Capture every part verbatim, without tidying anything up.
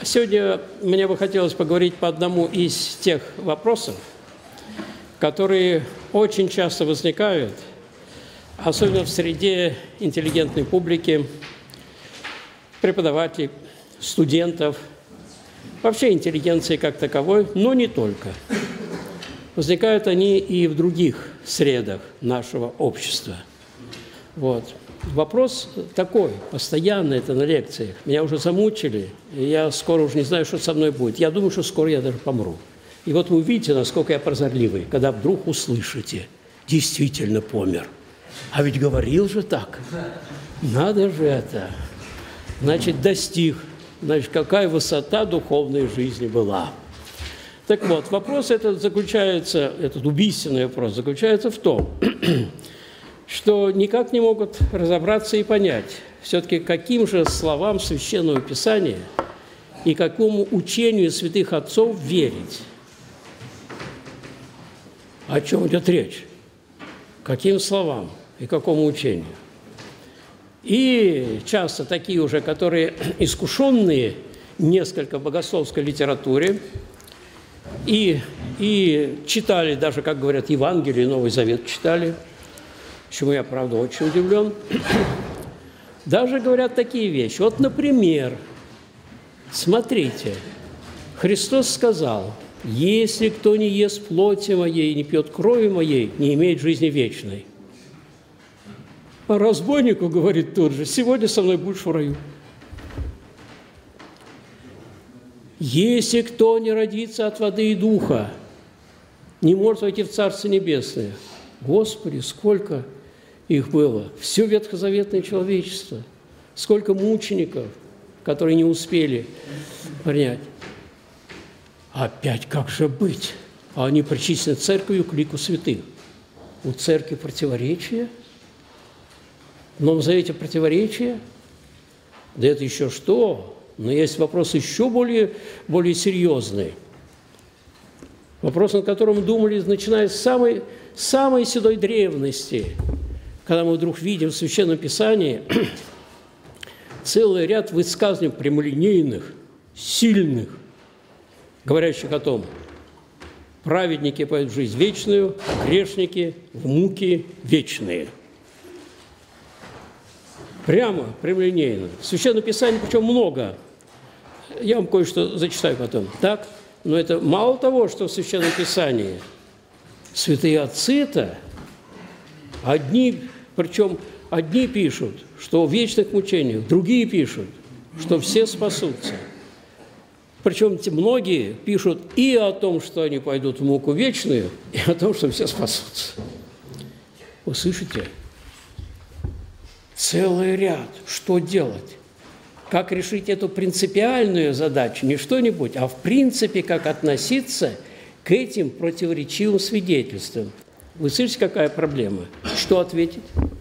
Сегодня мне бы хотелось поговорить по одному из тех вопросов, которые очень часто возникают, особенно в среде интеллигентной публики, преподавателей, студентов, вообще интеллигенции как таковой, но не только. Возникают они и в других средах нашего общества. Вот. Вопрос такой, постоянно это на лекциях. Меня уже замучили, и я скоро уже не знаю, что со мной будет. Я думаю, что скоро я даже помру. И вот вы увидите, насколько я прозорливый, когда вдруг услышите, действительно помер. А ведь говорил же так. Надо же это. Значит, достиг. Значит, какая высота духовной жизни была. Так вот, вопрос этот заключается, этот убийственный вопрос заключается в том, что никак не могут разобраться и понять, все-таки каким же словам Священного Писания и какому учению святых отцов верить. О чем идет речь? Каким словам и какому учению? И часто такие уже, которые искушенные несколько в богословской литературе, и, и читали даже, как говорят, Евангелие, Новый Завет читали, чему я, правда, очень удивлен, даже говорят такие вещи. Вот, например, смотрите, Христос сказал: «Если кто не ест плоти моей и не пьет крови моей, не имеет жизни вечной». А разбойнику говорит тут же: «Сегодня со мной будешь в раю». «Если кто не родится от воды и духа, не может войти в Царство Небесное». Господи, сколько их было! Все ветхозаветное человечество. Сколько мучеников, которые не успели принять. Опять как же быть? А они причислены церковью к лику святых. У церкви противоречия? В Новом Завете противоречия? Да это еще что? Но есть вопрос еще более, более серьезный. Вопрос, над которым думали, начиная с самой, самой седой древности, когда мы вдруг видим в Священном Писании целый ряд высказываний прямолинейных, сильных, говорящих о том: праведники пойдут в жизнь вечную, грешники в муки вечные. Прямо, прямолинейно. В Священном Писании, причем много. Я вам кое-что зачитаю потом. Так? Но это мало того, что в Священном Писании святые отцы-то, одни, причем одни пишут, что в вечных мучениях, другие пишут, что все спасутся. Причем многие пишут и о том, что они пойдут в муку вечную, и о том, что все спасутся. Вы слышите? Целый ряд. Что делать? Как решить эту принципиальную задачу? Не что-нибудь, а в принципе, как относиться к этим противоречивым свидетельствам. Вы слышите, какая проблема? Что ответить?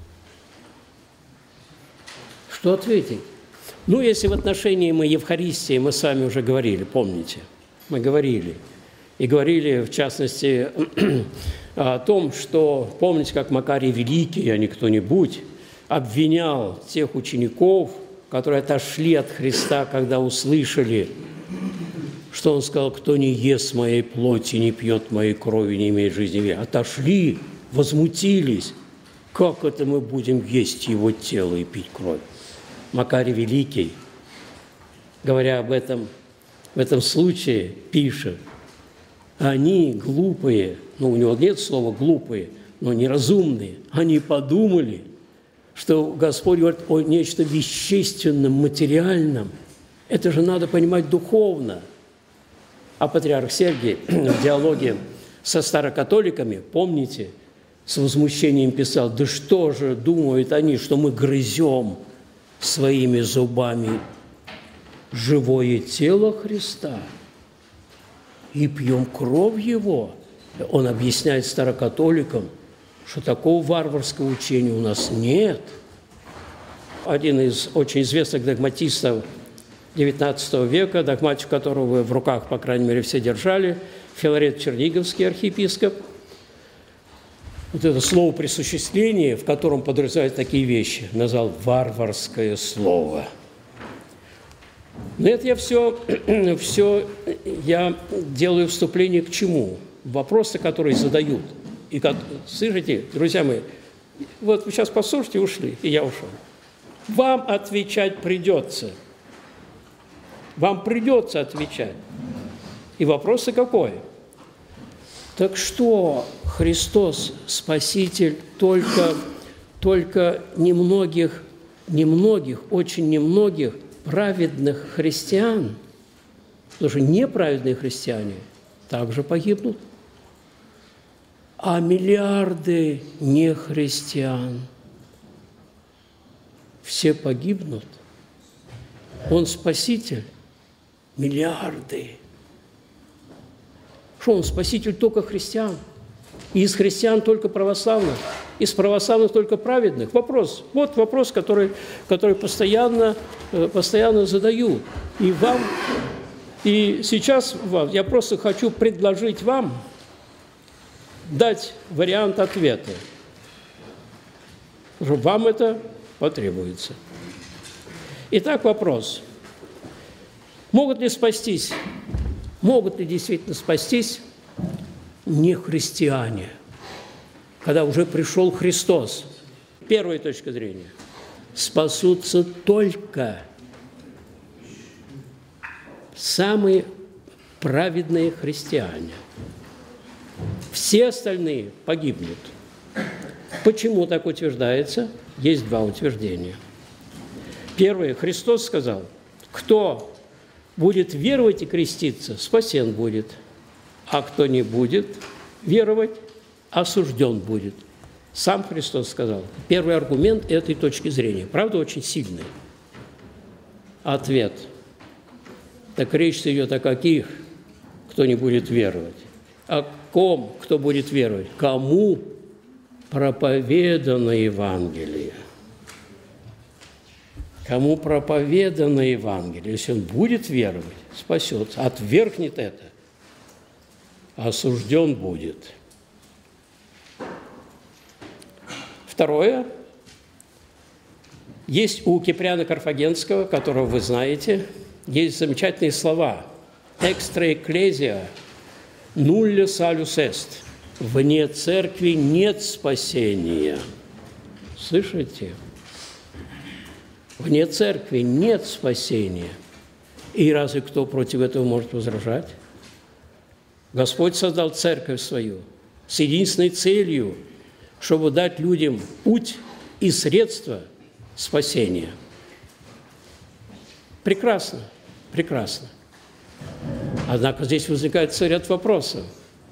Что ответить? Ну, если в отношении мы Евхаристии, мы с вами уже говорили, помните? Мы говорили. И говорили, в частности, о том, что, помните, как Макарий Великий, а не кто-нибудь, обвинял тех учеников, которые отошли от Христа, когда услышали, что Он сказал: «Кто не ест моей плоти, не пьет моей крови, не имеет жизни вечной». Отошли, возмутились. Как это мы будем есть Его тело и пить кровь? Макарий Великий, говоря об этом, в этом случае, пишет: они глупые, ну, у него нет слова «глупые», но неразумные, они подумали, что Господь говорит о нечто вещественном, материальном. Это же надо понимать духовно. А патриарх Сергий в диалоге со старокатоликами, помните, с возмущением писал: «Да что же думают они, что мы грызем своими зубами живое тело Христа и пьем кровь Его?» Он объясняет старокатоликам, что такого варварского учения у нас нет. Один из очень известных догматистов девятнадцатого века, догматику которого вы в руках, по крайней мере, все держали, Филарет Черниговский архиепископ, вот это слово присуществление, в котором подразумевают такие вещи, назвал варварское слово. Но это я все, все я делаю вступление к чему? Вопросы, которые задают. И как, слышите, друзья мои, вот вы сейчас послушайте, ушли, и я ушел. Вам отвечать придется. Вам придется отвечать. И вопросы какой? Так что Христос, Спаситель, только, только немногих, немногих, очень немногих праведных христиан, потому что неправедные христиане также погибнут, а миллиарды нехристиан все погибнут. Он Спаситель, миллиарды. Что он Спаситель только христиан? И из христиан только православных, из православных только праведных? Вопрос. Вот вопрос, который, который постоянно, постоянно задаю. И вам, и сейчас вам, я просто хочу предложить вам дать вариант ответа. Вам это потребуется. Итак, вопрос. Могут ли спастись, могут ли действительно спастись нехристиане, когда уже пришел Христос? Первая точка зрения. Спасутся только самые праведные христиане. Все остальные погибнут. Почему так утверждается? Есть два утверждения. Первое. Христос сказал, кто будет веровать и креститься, спасен будет, а кто не будет веровать, осужден будет. Сам Христос сказал. Первый аргумент этой точки зрения. Правда, очень сильный. Ответ. Так речь идет о каких, кто не будет веровать? О ком, кто будет веровать? Кому проповедано Евангелие? Кому проповедано Евангелие? Если он будет веровать, спасется. Отвергнет это, осужден будет. Второе. Есть у Киприана Карфагенского, которого вы знаете, есть замечательные слова. «Экстра экклезия нулля салюс эст». Вне церкви нет спасения. Слышите? Вне церкви нет спасения. И разве кто против этого может возражать? Господь создал церковь свою с единственной целью, чтобы дать людям путь и средства спасения. Прекрасно, прекрасно. Однако здесь возникает ряд вопросов.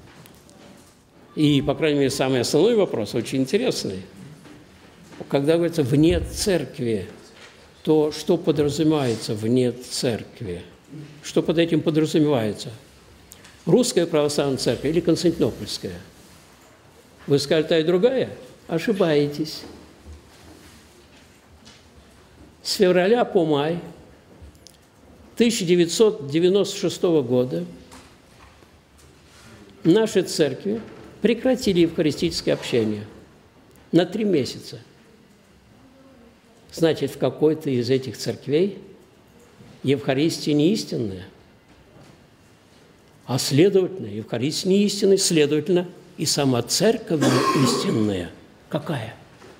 И, по крайней мере, самый основной вопрос, очень интересный. Когда говорится «вне церкви», то что подразумевается вне церкви? Что под этим подразумевается? Русская православная церковь или Константинопольская? Вы скажете, та и другая? Ошибаетесь. С февраля по май тысяча девятьсот девяносто шестого года наши церкви прекратили евхаристическое общение на три месяца. Значит, в какой-то из этих церквей Евхаристия не истинная, а следовательно, Евхаристия не истинная, следовательно, и сама церковь не истинная. Какая?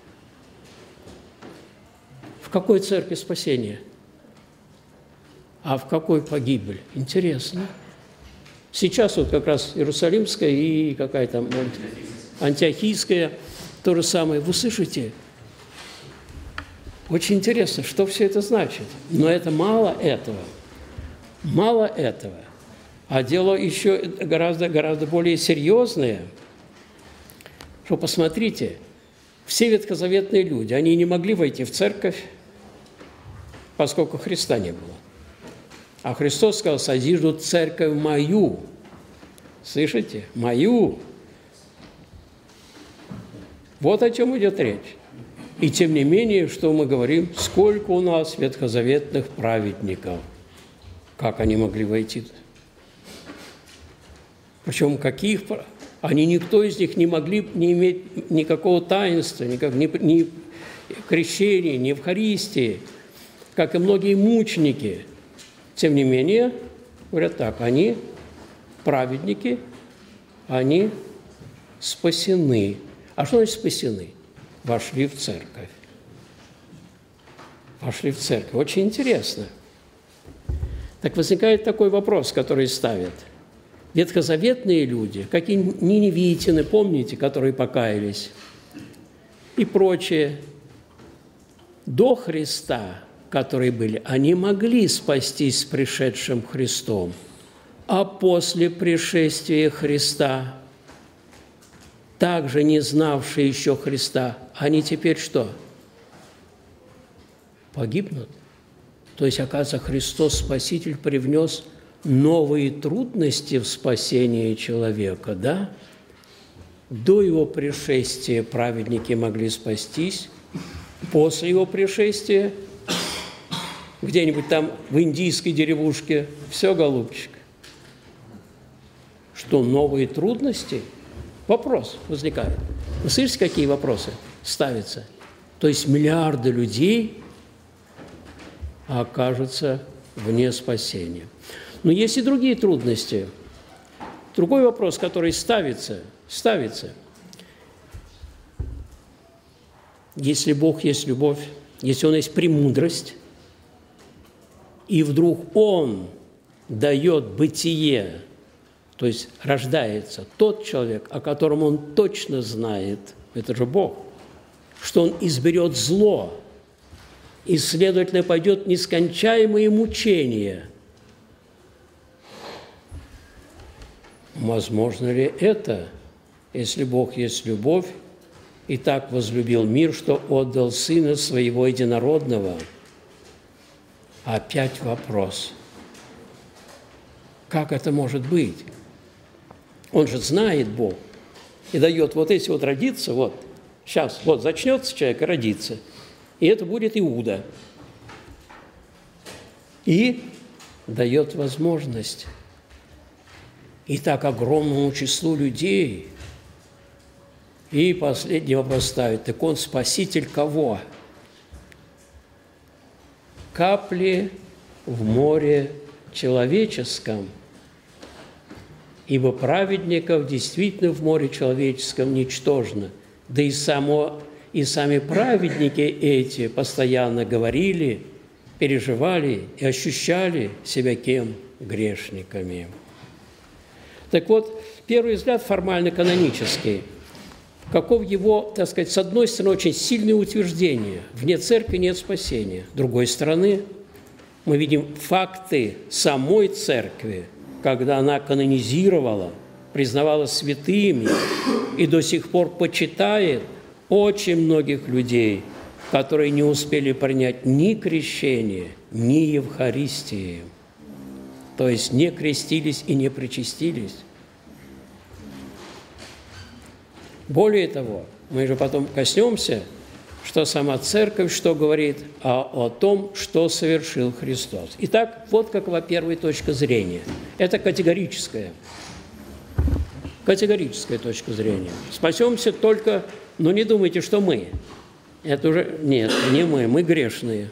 В какой церкви спасение? А в какой погибель? Интересно. Сейчас вот как раз Иерусалимская и какая там Антиохийская, то же самое. Вы слышите? Очень интересно, что все это значит. Но это мало этого. Мало этого. А дело еще гораздо, гораздо более серьезное. Что посмотрите, все ветхозаветные люди, они не могли войти в церковь, поскольку Христа не было. А Христос сказал, созижду церковь мою. Слышите? Мою. Вот о чем идет речь. И тем не менее, что мы говорим, сколько у нас ветхозаветных праведников. Как они могли войти? Причем каких? Они, никто из них не могли не иметь никакого таинства, никак, ни, ни крещения, ни Евхаристии, как и многие мученики. Тем не менее, говорят так, они праведники, они спасены. А что значит спасены? Вошли в церковь. Вошли в церковь. Очень интересно. Так возникает такой вопрос, который ставят. Ветхозаветные люди, как и ниневитины, помните, которые покаялись, и прочие, до Христа, которые были, они могли спастись с пришедшим Христом, а после пришествия Христа, также не знавшие еще Христа, они теперь что? Погибнут. То есть, оказывается, Христос, Спаситель, привнес новые трудности в спасении человека, да? До его пришествия праведники могли спастись, после его пришествия где-нибудь там в индийской деревушке, все, голубчик. Что, новые трудности? Вопрос возникает. Вы слышите, какие вопросы ставятся? То есть миллиарды людей окажутся вне спасения. Но есть и другие трудности. Другой вопрос, который ставится, ставится. Если Бог есть любовь, если Он есть премудрость, и вдруг Он дает бытие, то есть рождается тот человек, о котором Он точно знает, это же Бог, что Он изберет зло, и, следовательно, пойдет нескончаемые мучения. Возможно ли это, если Бог есть любовь, и так возлюбил мир, что отдал Сына Своего Единородного? Опять вопрос. Как это может быть? Он же знает Бог и дает вот если вот родиться, вот, сейчас, вот зачнется человек и родится, и это будет Иуда. И дает возможность. И так огромному числу людей. И последний вопрос ставит. Так он спаситель кого? Капли в море человеческом. Ибо праведников действительно в море человеческом ничтожно. Да и, само, и сами праведники эти постоянно говорили, переживали и ощущали себя кем? Грешниками. Так вот, первый взгляд формально-канонический. Каков его, так сказать, с одной стороны, очень сильное утверждение. Вне церкви нет спасения. С другой стороны, мы видим факты самой церкви, когда она канонизировала, признавала святыми и до сих пор почитает очень многих людей, которые не успели принять ни крещение, ни Евхаристии. То есть не крестились и не причастились. Более того, мы же потом коснемся, что сама Церковь что говорит о, о том, что совершил Христос. Итак, вот какова первая точка зрения. Это категорическая. Категорическая точка зрения. Спасемся только, но не думайте, что мы. Это уже, нет, не мы, мы грешные.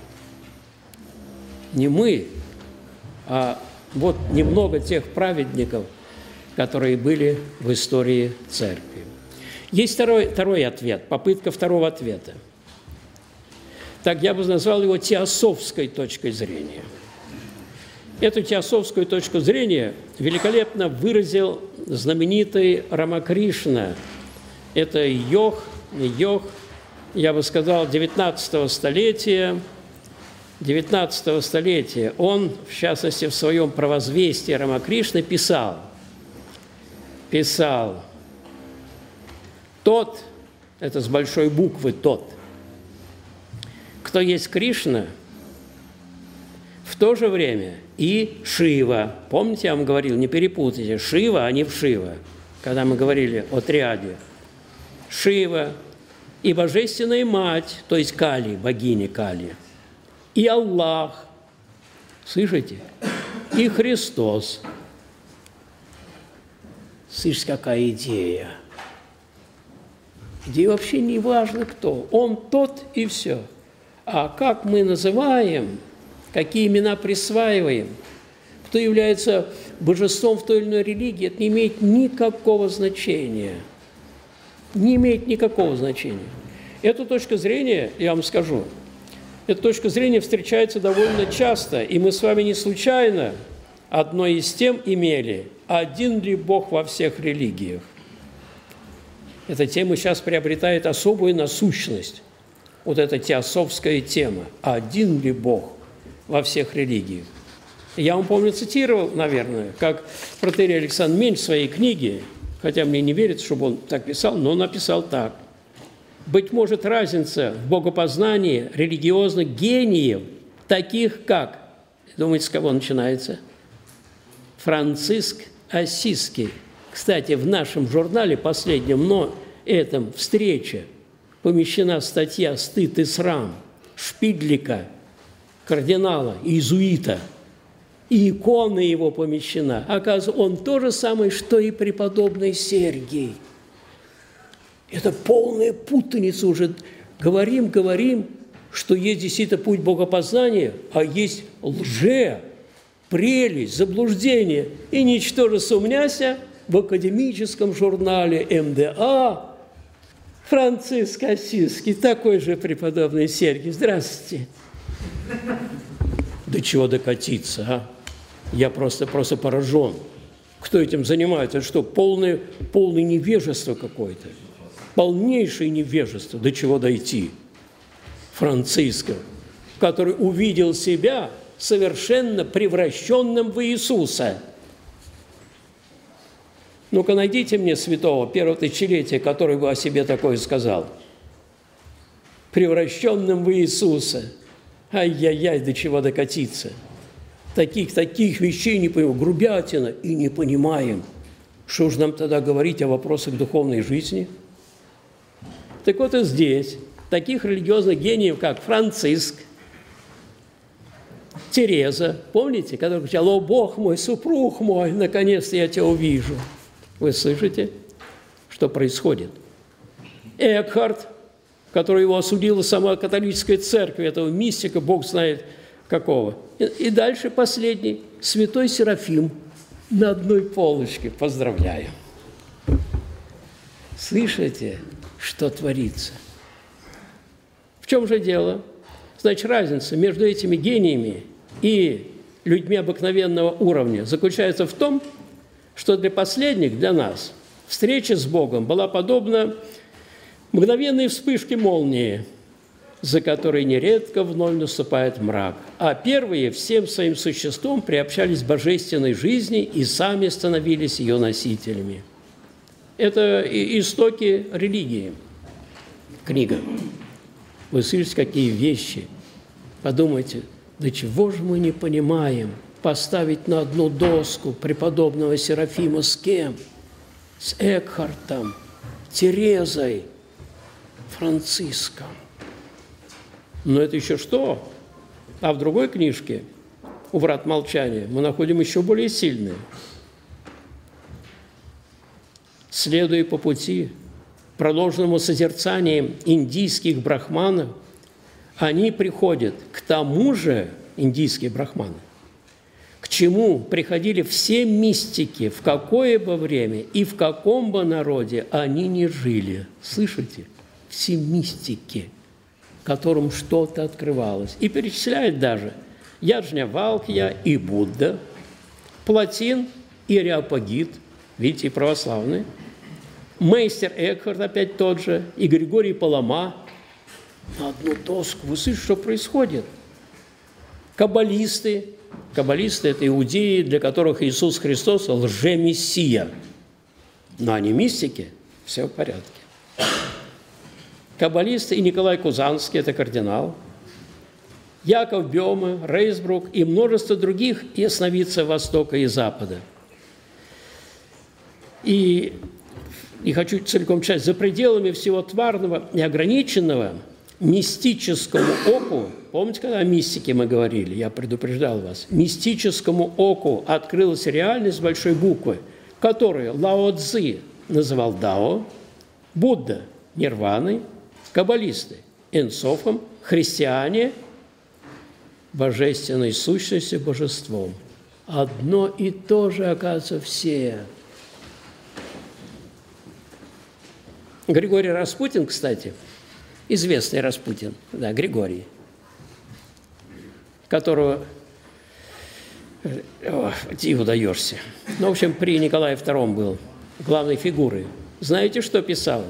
Не мы, а вот немного тех праведников, которые были в истории Церкви. Есть второй, второй ответ, попытка второго ответа. Так я бы назвал его теософской точкой зрения. Эту теософскую точку зрения великолепно выразил знаменитый Рамакришна. Это йог, йог, я бы сказал, девятнадцатого столетия. девятнадцатого столетия. Он, в частности, в своем «Правозвестии» Рамакришны писал, писал, тот, это с большой буквы тот, кто есть Кришна, в то же время и Шива. Помните, я вам говорил, не перепутайте, Шива, а не Вшива, когда мы говорили о триаде. Шива и Божественная Мать, то есть Кали, богиня Кали, и Аллах, слышите, и Христос. Слышите, какая идея? Идея вообще не важно кто. Он тот и все. А как мы называем какие имена присваиваем, кто является божеством в той или иной религии, это не имеет никакого значения. Не имеет никакого значения. Эту точку зрения, я вам скажу, эта точка зрения встречается довольно часто, и мы с вами не случайно одно из тем имели «Один ли Бог во всех религиях?». Эта тема сейчас приобретает особую насущность. Вот эта теософская тема «Один ли Бог во всех религиях?». Я вам, помню, цитировал, наверное, как протоиерей Александр Менч в своей книге, хотя мне не верится, чтобы он так писал, но он написал так. «Быть может, разница в богопознании религиозных гениев, таких как…» Думаете, с кого начинается? Франциск Ассизский. Кстати, в нашем журнале последнем, но этом «Встреча» помещена статья «Стыд и срам» Шпидлика, кардинала, иезуита, и икона его помещена. Оказывается, он то же самое, что и преподобный Сергий. Это полная путаница уже. Говорим, говорим, что есть действительно путь богопознания, а есть лже, прелесть, заблуждение. И ничтоже сумняся, в академическом журнале эм дэ а Франциск Ассизский, такой же преподобный Сергий. Здравствуйте. До чего докатиться, а? Я просто, просто поражен. Кто этим занимается? Это что, полное, полное невежество какое-то? Полнейшее невежество. До чего дойти? Франциска, который увидел себя совершенно превращенным в Иисуса. Ну-ка, найдите мне святого первого тысячелетия, который бы о себе такое сказал. Превращенным в Иисуса. Ай-яй-яй, до чего докатиться. Таких, таких вещей не понимаем, грубятина, и не понимаем. Что же нам тогда говорить о вопросах духовной жизни? Так вот и здесь таких религиозных гениев, как Франциск, Тереза, помните, который кричал: «О, Бог мой, супруг мой, наконец-то я тебя увижу». Вы слышите, что происходит? Экхарт, который его осудила сама католическая церковь, этого мистика, Бог знает какого. И, и дальше последний, святой Серафим на одной полочке. Поздравляю. Слышите, что творится? В чем же дело? Значит, разница между этими гениями и людьми обыкновенного уровня заключается в том, что для последних, для нас, встреча с Богом была подобна мгновенной вспышке молнии, за которой нередко вновь наступает мрак. А первые всем своим существом приобщались к божественной жизни и сами становились ее носителями. Это истоки религии. Книга. Вы слышите, какие вещи? Подумайте, до чего же мы не понимаем поставить на одну доску преподобного Серафима с кем? С Экхартом, Терезой, Франциском. Но это еще что? А в другой книжке, «У врат молчания», мы находим еще более сильные. Следуя по пути, проложенному созерцанием индийских брахманов, они приходят к тому же, индийские брахманы, к чему приходили все мистики, в какое бы время и в каком бы народе они ни жили. Слышите? Все мистики, которым что-то открывалось. И перечисляет даже Яджнявалкья и Будда, Платин и Ареопагит, видите, и православные, мейстер Экхарт опять тот же, и Григорий Палама. На одну доску. Вы слышите, что происходит? Каббалисты. Каббалисты – это иудеи, для которых Иисус Христос – лже-мессия. Но они мистики, все в порядке. Каббалисты и Николай Кузанский – это кардинал. Яков Бёме, Рейсбрук и множество других ясновидцев Востока и Запада. И не хочу целиком читать, за пределами всего тварного и ограниченного мистическому оку, помните, когда о мистике мы говорили, я предупреждал вас, мистическому оку открылась реальность с большой буквы, которую Лао Цзи называл Дао, Будда – нирваной, каббалисты – энсофом, христиане – божественной сущностью, божеством. Одно и то же, оказывается, все. Григорий Распутин, кстати, известный Распутин, да, Григорий, которого о, диву даешься. Ну, в общем, при Николае втором был главной фигурой. Знаете, что писал?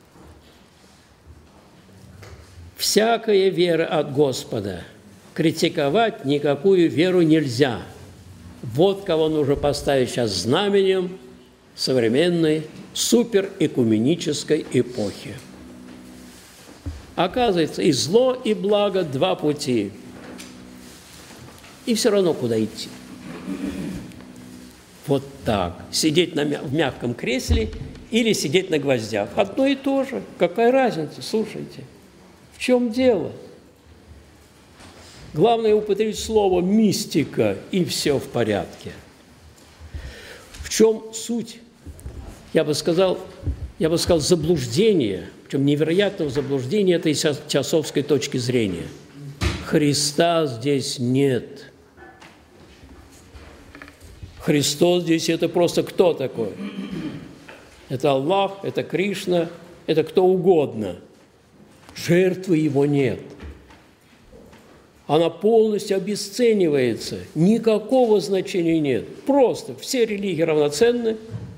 «Всякая вера от Господа. Критиковать никакую веру нельзя. Вот кого нужно поставить сейчас знаменем современной суперэкуменической эпохи». Оказывается, и зло, и благо – два пути. И все равно куда идти. Вот так. Сидеть на, в мягком кресле или сидеть на гвоздях. Одно и то же. Какая разница? Слушайте. В чем дело? Главное употребить слово «мистика», и все в порядке. В чем суть? Я бы сказал, я бы сказал, заблуждение, причем невероятного заблуждения этой теософской точки зрения. Христа здесь нет. Христос здесь – это просто кто такой? Это Аллах, это Кришна, это кто угодно. Жертвы его нет. Она полностью обесценивается. Никакого значения нет. Просто все религии равноценны.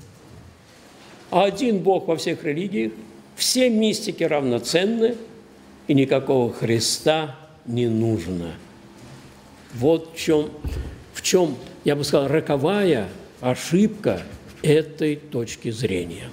Один Бог во всех религиях. Все мистики равноценны. И никакого Христа не нужно. Вот в чем, в чем, я бы сказал, роковая ошибка этой точки зрения.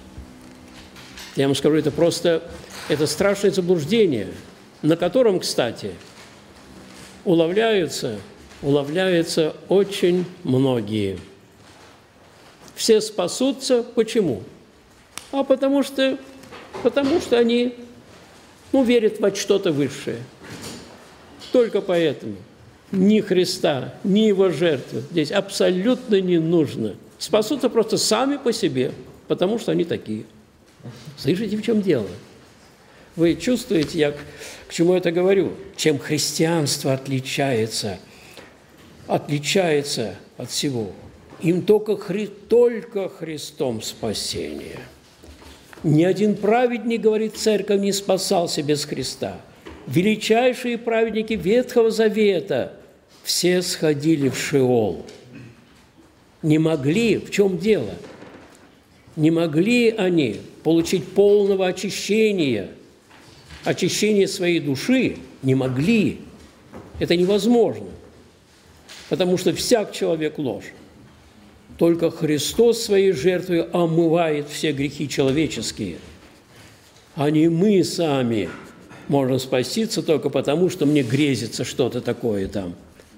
Я вам скажу, это просто... Это страшное заблуждение, на котором, кстати, уловляются, уловляются очень многие. Все спасутся. Почему? А потому что, потому что они ну, верят во что-то высшее. Только поэтому ни Христа, ни Его жертвы здесь абсолютно не нужно. Спасутся просто сами по себе, потому что они такие. Слышите, в чем дело? Вы чувствуете, я к чему это говорю? Чем христианство отличается, отличается от всего? Им только, хри, только Христом спасение. Ни один праведник, говорит церковь, не спасался без Христа. Величайшие праведники Ветхого Завета все сходили в Шеол. Не могли, в чем дело? Не могли они получить полного очищения, очищение своей души, не могли. Это невозможно, потому что всяк человек ложь. Только Христос своей жертвой омывает все грехи человеческие, а не мы сами можем спастись только потому, что мне грезится что-то такое там.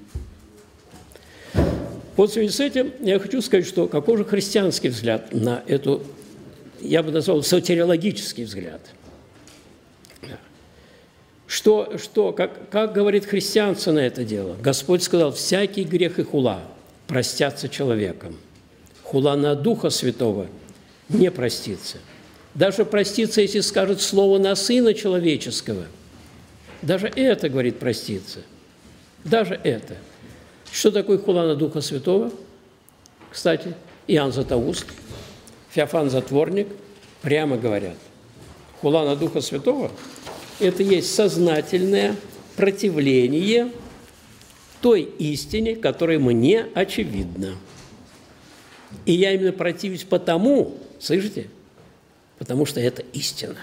Вот в связи с этим я хочу сказать, что какой же христианский взгляд на эту, я бы назвал, сотириологический взгляд. Что, что как, как говорит христианство на это дело? Господь сказал, всякий грех и хула простятся человеком. Хула на Духа Святого не простится. Даже простится, если скажет слово на Сына Человеческого. Даже это, говорит, простится. Даже это. Что такое хула на Духа Святого? Кстати, Иоанн Златоуст, Феофан Затворник прямо говорят. Хула на Духа Святого – это есть сознательное противление той истине, которая мне очевидна. И я именно противлюсь потому, слышите, потому что это истина.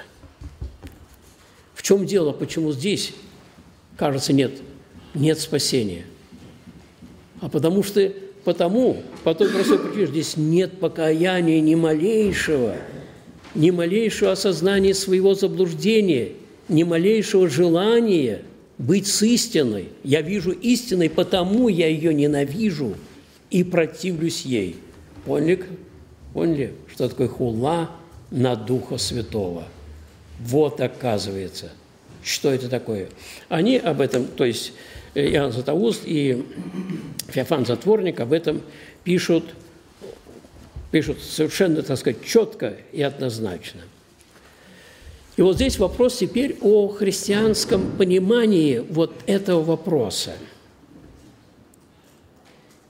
В чем дело, почему здесь, кажется, нет, нет спасения? А потому что, потому, по той простой причине, здесь нет покаяния ни малейшего, ни малейшего осознания своего заблуждения, ни малейшего желания быть с истиной. Я вижу истиной, потому я ее ненавижу и противлюсь ей. Поняли? Поняли, что такое хула на Духа Святого? Вот, оказывается, что это такое. Они об этом, то есть Иоанн Златоуст и Феофан Затворник об этом пишут, пишут совершенно, так сказать, четко и однозначно. И вот здесь вопрос теперь о христианском понимании вот этого вопроса.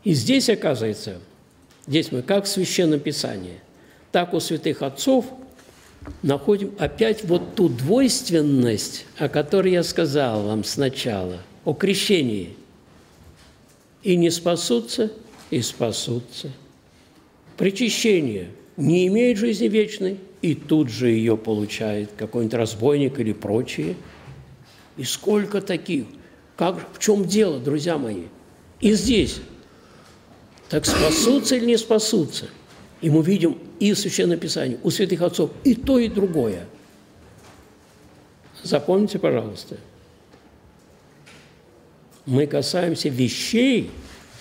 И здесь, оказывается, здесь мы как в Священном Писании, так у святых отцов находим опять вот ту двойственность, о которой я сказал вам сначала, о крещении. И не спасутся, и спасутся. Причащение не имеет жизни вечной, и тут же ее получает какой-нибудь разбойник или прочие. И сколько таких? Как, в чем дело, друзья мои? И здесь. Так спасутся или не спасутся? И мы видим и в Священном Писании, у святых отцов, и то, и другое. Запомните, пожалуйста, мы касаемся вещей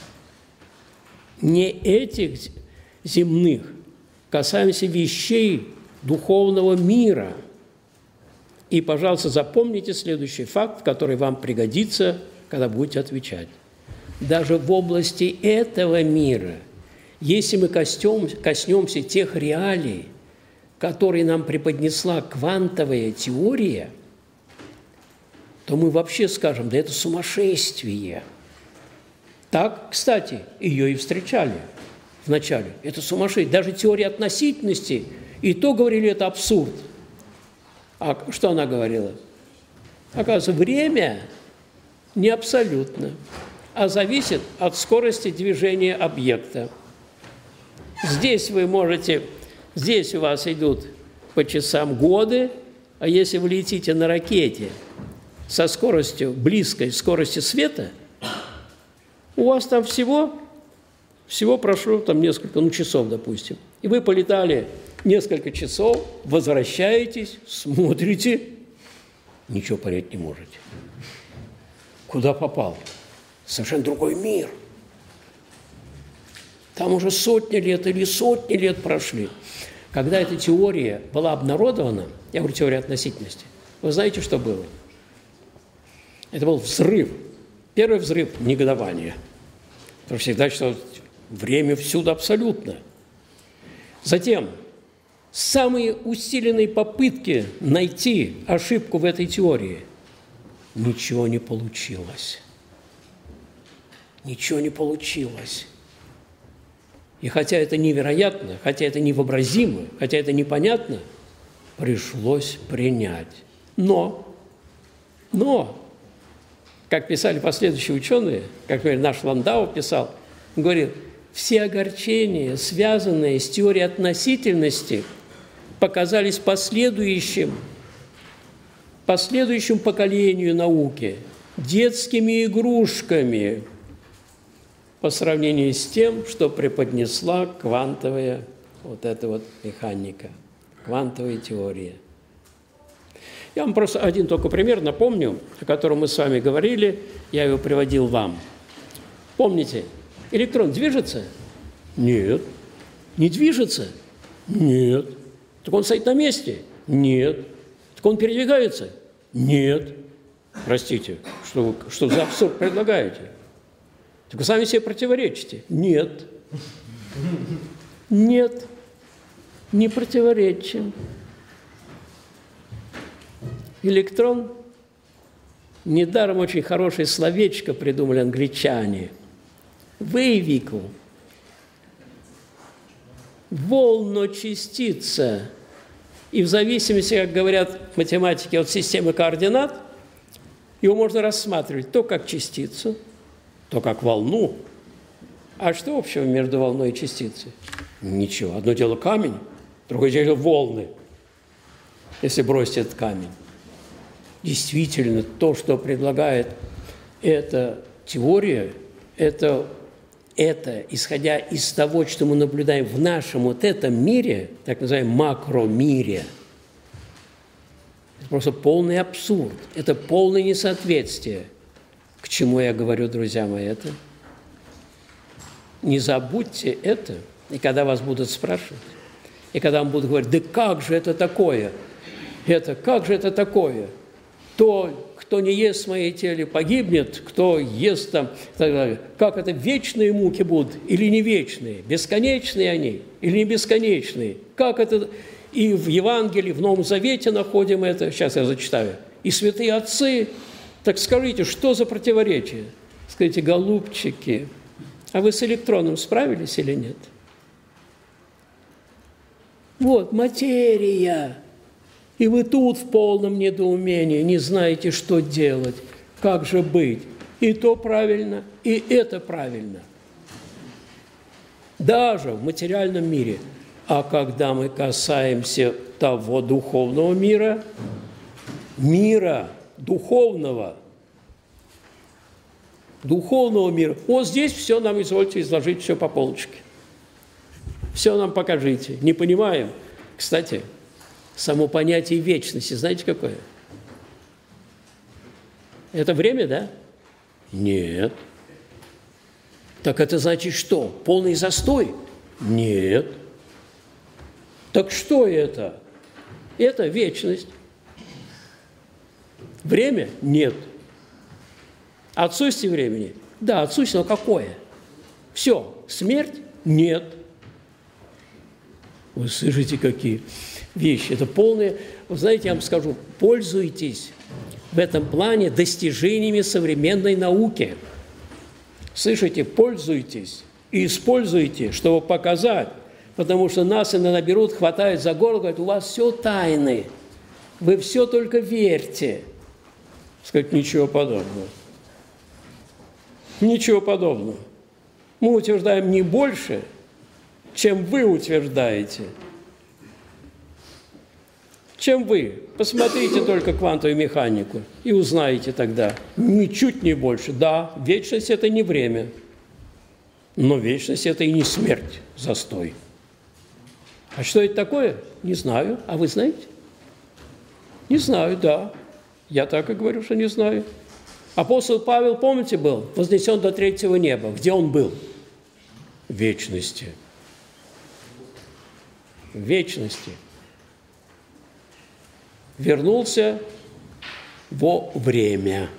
не этих земных, касаемся вещей духовного мира. И, пожалуйста, запомните следующий факт, который вам пригодится, когда будете отвечать. Даже в области этого мира, если мы коснемся тех реалий, которые нам преподнесла квантовая теория, то мы вообще скажем, да это сумасшествие. Так, кстати, ее и встречали вначале. Это сумасшествие. Даже теория относительности, и то говорили, это абсурд. А что она говорила? Оказывается, время не абсолютно, а зависит от скорости движения объекта. Здесь вы можете, здесь у вас идут по часам годы, а если вы летите на ракете со скоростью, близкой скорости света, у вас там всего, всего прошло там несколько, ну, часов, допустим. И вы полетали несколько часов, возвращаетесь, смотрите, ничего понять не можете. Куда попал? Совершенно другой мир. Там уже сотни лет или сотни лет прошли. Когда эта теория была обнародована, я говорю, теория относительности, вы знаете, что было? Это был взрыв. Первый взрыв – негодование. Потому что всегда что время всюду абсолютно. Затем самые усиленные попытки найти ошибку в этой теории. Ничего не получилось. Ничего не получилось. И хотя это невероятно, хотя это невообразимо, хотя это непонятно, пришлось принять. Но, но, как писали последующие ученые, как, например, наш Ландау писал, он говорит, все огорчения, связанные с теорией относительности, показались последующим, последующему поколению науки детскими игрушками по сравнению с тем, что преподнесла квантовая вот эта вот механика, квантовая теория. Я вам просто один только пример напомню, о котором мы с вами говорили, я его приводил вам. Помните, электрон движется? Нет. Не движется? Нет. Так он стоит на месте? Нет. Так он передвигается? Нет. Простите, что вы что за абсурд предлагаете? Так вы сами себе противоречите? Нет. Нет. Не противоречим. Электрон, недаром очень хорошее словечко придумали англичане. Вейвикл. Волночастица. И в зависимости, как говорят математики, от системы координат, его можно рассматривать то как частицу, то как волну. А что общего между волной и частицей? Ничего. Одно дело камень, другое дело волны, если бросить этот камень. Действительно, то, что предлагает эта теория, это, это, исходя из того, что мы наблюдаем в нашем вот этом мире, так называемом макромире, это просто полный абсурд, это полное несоответствие. К чему я говорю, друзья мои, это? Не забудьте это, и когда вас будут спрашивать, и когда вам будут говорить, да как же это такое? Это, как же это такое? То, кто не ест в моей теле, погибнет, кто ест там, и так далее. Как это, вечные муки будут или не вечные? Бесконечные они или не бесконечные? Как это? И в Евангелии, в Новом Завете находим это. Сейчас я зачитаю. И святые отцы, так скажите, что за противоречие? Скажите, голубчики, А вы с электроном справились или нет? Вот, материя. И вы тут в полном недоумении, не знаете, что делать, как же быть. И то правильно, и это правильно. Даже в материальном мире. А когда мы касаемся того духовного мира, мира духовного, духовного мира, вот здесь все нам, извольте изложить, все по полочке. Все нам покажите. Не понимаем. Кстати, само понятие вечности, знаете, какое? Это время, да? Нет. Так это значит что? Полный застой? Нет. Так что это? Это вечность. Время? Нет. Отсутствие времени? Да, отсутствие, но какое? Все. Смерть? Нет. Вы слышите, какие вещи. Это полное... Вы знаете, я вам скажу, пользуйтесь в этом плане достижениями современной науки. Слышите, пользуйтесь и используйте, чтобы показать. Потому что нас иногда наберут, хватают за горло, говорят, у вас все тайны. Вы все только верьте. Сказать, ничего подобного. Ничего подобного. Мы утверждаем не больше, чем вы утверждаете. Чем вы. Посмотрите только квантовую механику и узнаете тогда. Ничуть не больше. Да, вечность – это не время. Но вечность – это и не смерть, застой. А что это такое? Не знаю. А вы знаете? Не знаю, да. Я так и говорю, что не знаю. Апостол Павел, помните, был вознесен до третьего неба. Где он был? В вечности. В вечности. Вернулся во время.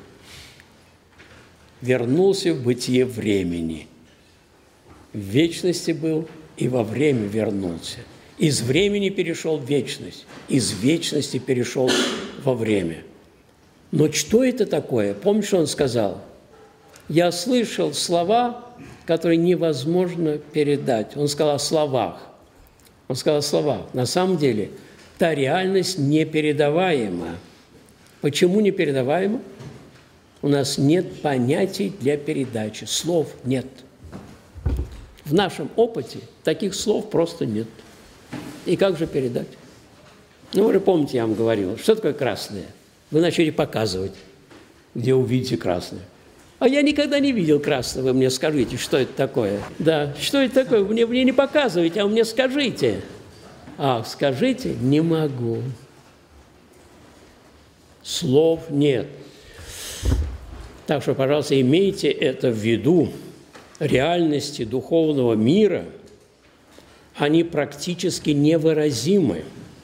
Вернулся в бытие времени. В вечности был и во время вернулся. Из времени перешел в вечность, из вечности перешел во время. Но что это такое? Помнишь, что он сказал? Я слышал слова, которые невозможно передать. Он сказал о словах. Он сказал о словах. На самом деле, та реальность непередаваема. Почему непередаваема? У нас нет понятий для передачи. Слов нет. В нашем опыте таких слов просто нет. И как же передать? Ну, вы же помните, я вам говорил, что такое красное? Вы начали показывать, где увидите красное. А я никогда не видел красного, вы мне скажите, что это такое. Да, что это такое? Вы мне, мне не показываете, а вы мне скажите. А, скажите, не могу. Слов нет. Так что, пожалуйста, имейте это в виду. Реальности духовного мира, они практически невыразимы.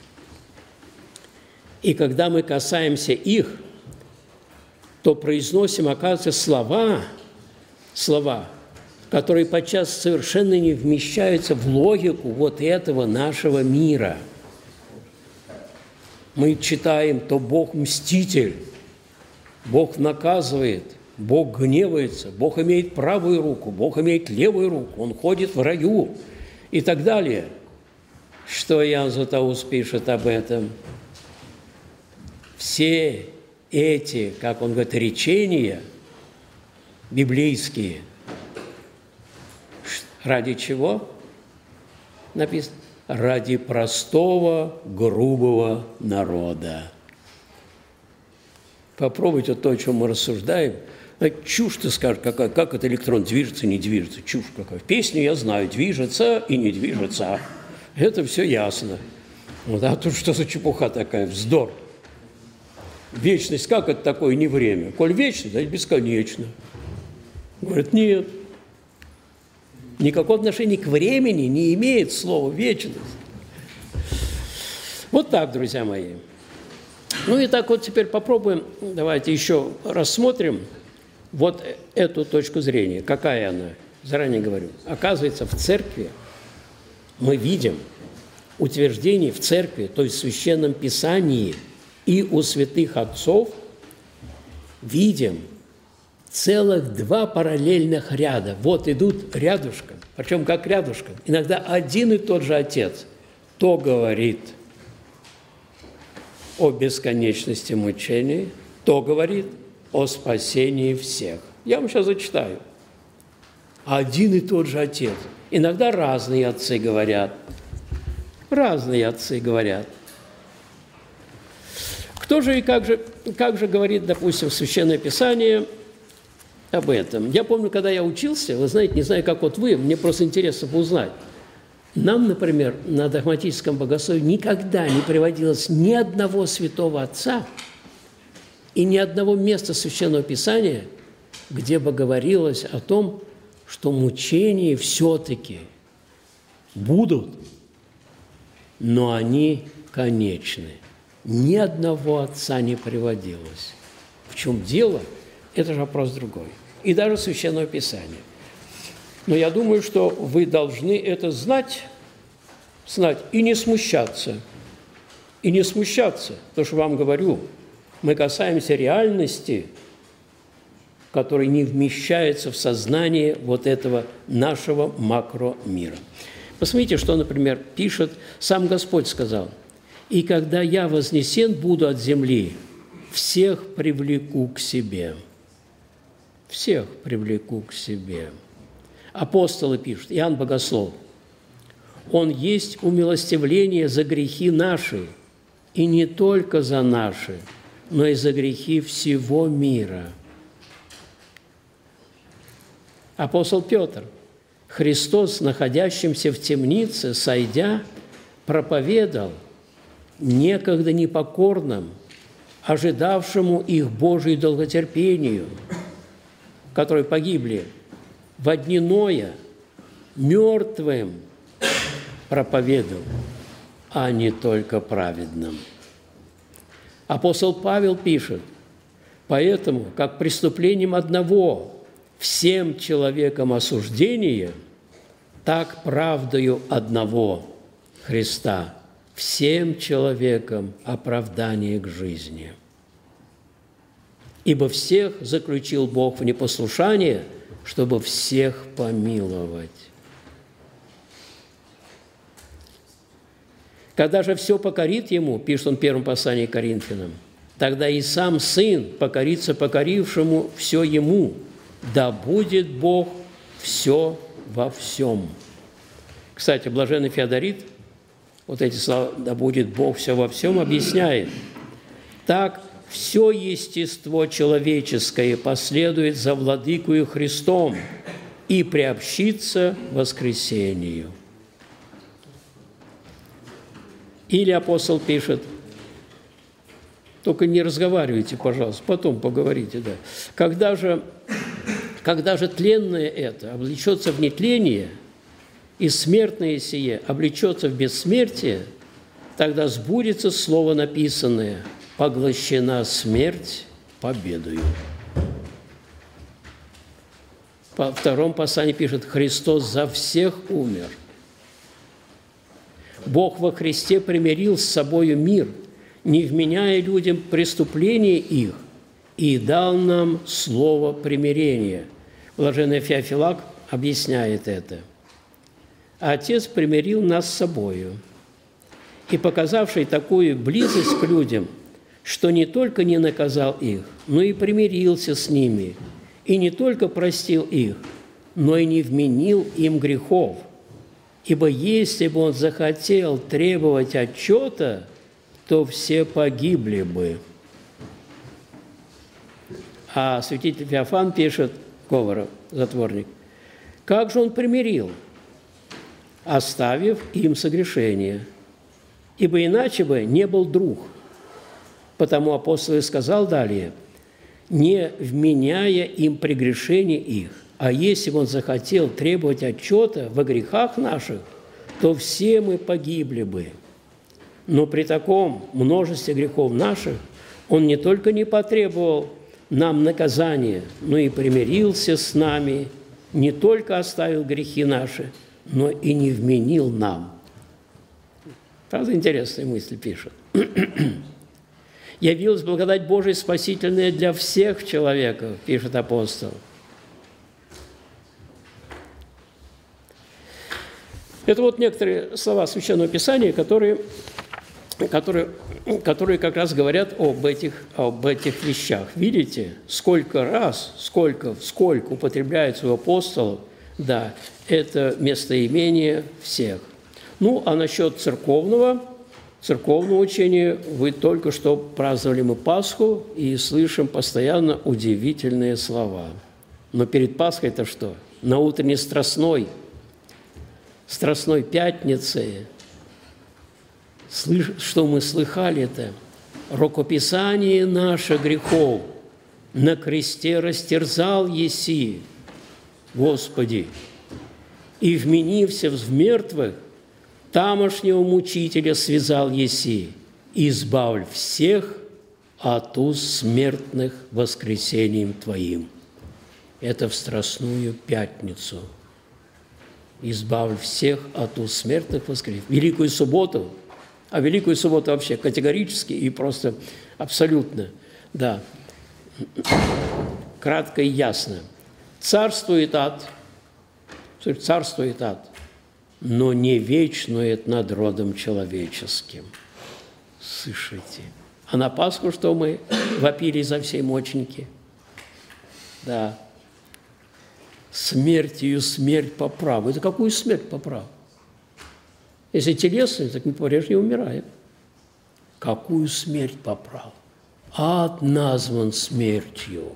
И когда мы касаемся их, то произносим, оказывается, слова, слова, которые подчас совершенно не вмещаются в логику вот этого нашего мира. Мы читаем, то Бог мститель, Бог наказывает, Бог гневается, Бог имеет правую руку, Бог имеет левую руку, Он ходит в раю и так далее. Что Иоанн Златоуст пишет об этом? Все эти, как он говорит, речения библейские, ради чего? Написано, ради простого, грубого народа. Попробуйте то, о чем мы рассуждаем. Чушь ты скажешь, какая, как этот электрон движется, не движется. Чушь какая. Песню я знаю, движется и не движется. Это все ясно. Вот, а тут что за чепуха такая, вздор. Вечность, как это такое, не время? Коль вечность, это бесконечно. Говорят, нет. Никакого отношения к времени не имеет слово «вечность». Вот так, друзья мои. Ну и так вот теперь попробуем, давайте еще рассмотрим вот эту точку зрения. Какая она? Заранее говорю. Оказывается, в церкви мы видим утверждение в церкви, то есть в Священном Писании и у святых отцов, видим целых два параллельных ряда. Вот идут рядышком, причем как рядышком. Иногда один и тот же Отец то говорит о бесконечности мучений, то говорит о спасении всех. Я вам сейчас зачитаю. Один и тот же Отец. Иногда разные отцы говорят. Разные отцы говорят. Кто же и как же, как же говорит, допустим, Священное Писание об этом? Я помню, когда я учился, вы знаете, не знаю, как вот вы, мне просто интересно узнать. Нам, например, на догматическом богословии никогда не приводилось ни одного святого отца и ни одного места Священного Писания, где бы говорилось о том, что мучения все-таки будут, но они конечны. Ни одного отца не приводилось. В чем дело? Это же вопрос другой. И даже Священного Писания. Но я думаю, что вы должны это знать, знать и не смущаться. И не смущаться. Потому что вам говорю, мы касаемся реальности, которая не вмещается в сознание вот этого нашего макромира. Посмотрите, что, например, пишет сам Господь сказал. «И когда я вознесен буду от земли, всех привлеку к себе». Всех привлеку к себе. Апостолы пишут, Иоанн Богослов, «Он есть умилостивление за грехи наши, и не только за наши, но и за грехи всего мира». Апостол Петр, «Христос, находящимся в темнице, сойдя, проповедал некогда непокорным, ожидавшему их Божию долготерпению, которые погибли во дни Ноя, мертвым проповедовал, а не только праведным». Апостол Павел пишет, «Поэтому, как преступлением одного всем человекам осуждение, так правдою одного Христа всем человекам оправдание к жизни. Ибо всех заключил Бог в непослушание, чтобы всех помиловать». Когда же все покорит Ему, пишет он в первом послании к Коринфянам, тогда и сам Сын покорится покорившему все Ему, да будет Бог все во всем. Кстати, блаженный Феодорит, вот эти слова «да будет Бог все во всем» объясняет. Так все естество человеческое последует за Владыкою Христом и приобщится к воскресению. Или апостол пишет, только не разговаривайте, пожалуйста, потом поговорите, да. Когда же, когда же тленное это облечется в нетление, и смертное сие облечется в бессмертие, тогда сбудется слово написанное: «Поглощена смерть победою». Во втором послании пишет: «Христос за всех умер». Бог во Христе примирил с собою мир, не вменяя людям преступления их, и дал нам слово примирения. Блаженный Феофилак объясняет это. Отец примирил нас с собою, и показавший такую близость к людям, что не только не наказал их, но и примирился с ними, и не только простил их, но и не вменил им грехов. Ибо если бы он захотел требовать отчета, то все погибли бы. А святитель Феофан пишет, Говоров, затворник, как же он примирил, оставив им согрешение, ибо иначе бы не был друг. Потому апостол и сказал далее, не вменяя им прегрешение их, а если бы он захотел требовать отчета во грехах наших, то все мы погибли бы. Но при таком множестве грехов наших он не только не потребовал нам наказания, но и примирился с нами, не только оставил грехи наши, но и не вменил нам. Правда, интересные мысли пишет. явилась благодать Божия спасительная для всех человеков, пишет апостол. Это вот некоторые слова Священного Писания, которые, которые, которые как раз говорят об этих, об этих вещах. Видите, сколько раз, сколько, сколько употребляется у апостолов, да, это местоимение всех. Ну, а насчет церковного, церковного учения, вы только что праздновали мы Пасху и слышим постоянно удивительные слова. Но перед Пасхой это что? На утренней страстной, Страстной Пятнице, что мы слыхали-то? «Рукописание наше грехов на кресте растерзал еси, Господи, и, вменився в мертвых, тамошнего мучителя связал еси, избавь всех от уз смертных воскресением Твоим». Это в Страстную Пятницу. «Избавь всех от уз смертных воскресений». Великую субботу, а Великую субботу вообще категорически и просто абсолютно, да, кратко и ясно. Царствует ад, царствует ад, но не вечнует над родом человеческим. Слышите? А на Пасху что мы вопили за всей моченьки? Да. Смертью смерть по праву. Это какую смерть по праву? Если телесную, так мы по-прежнему умираем. Какую смерть по праву? Ад назван смертью.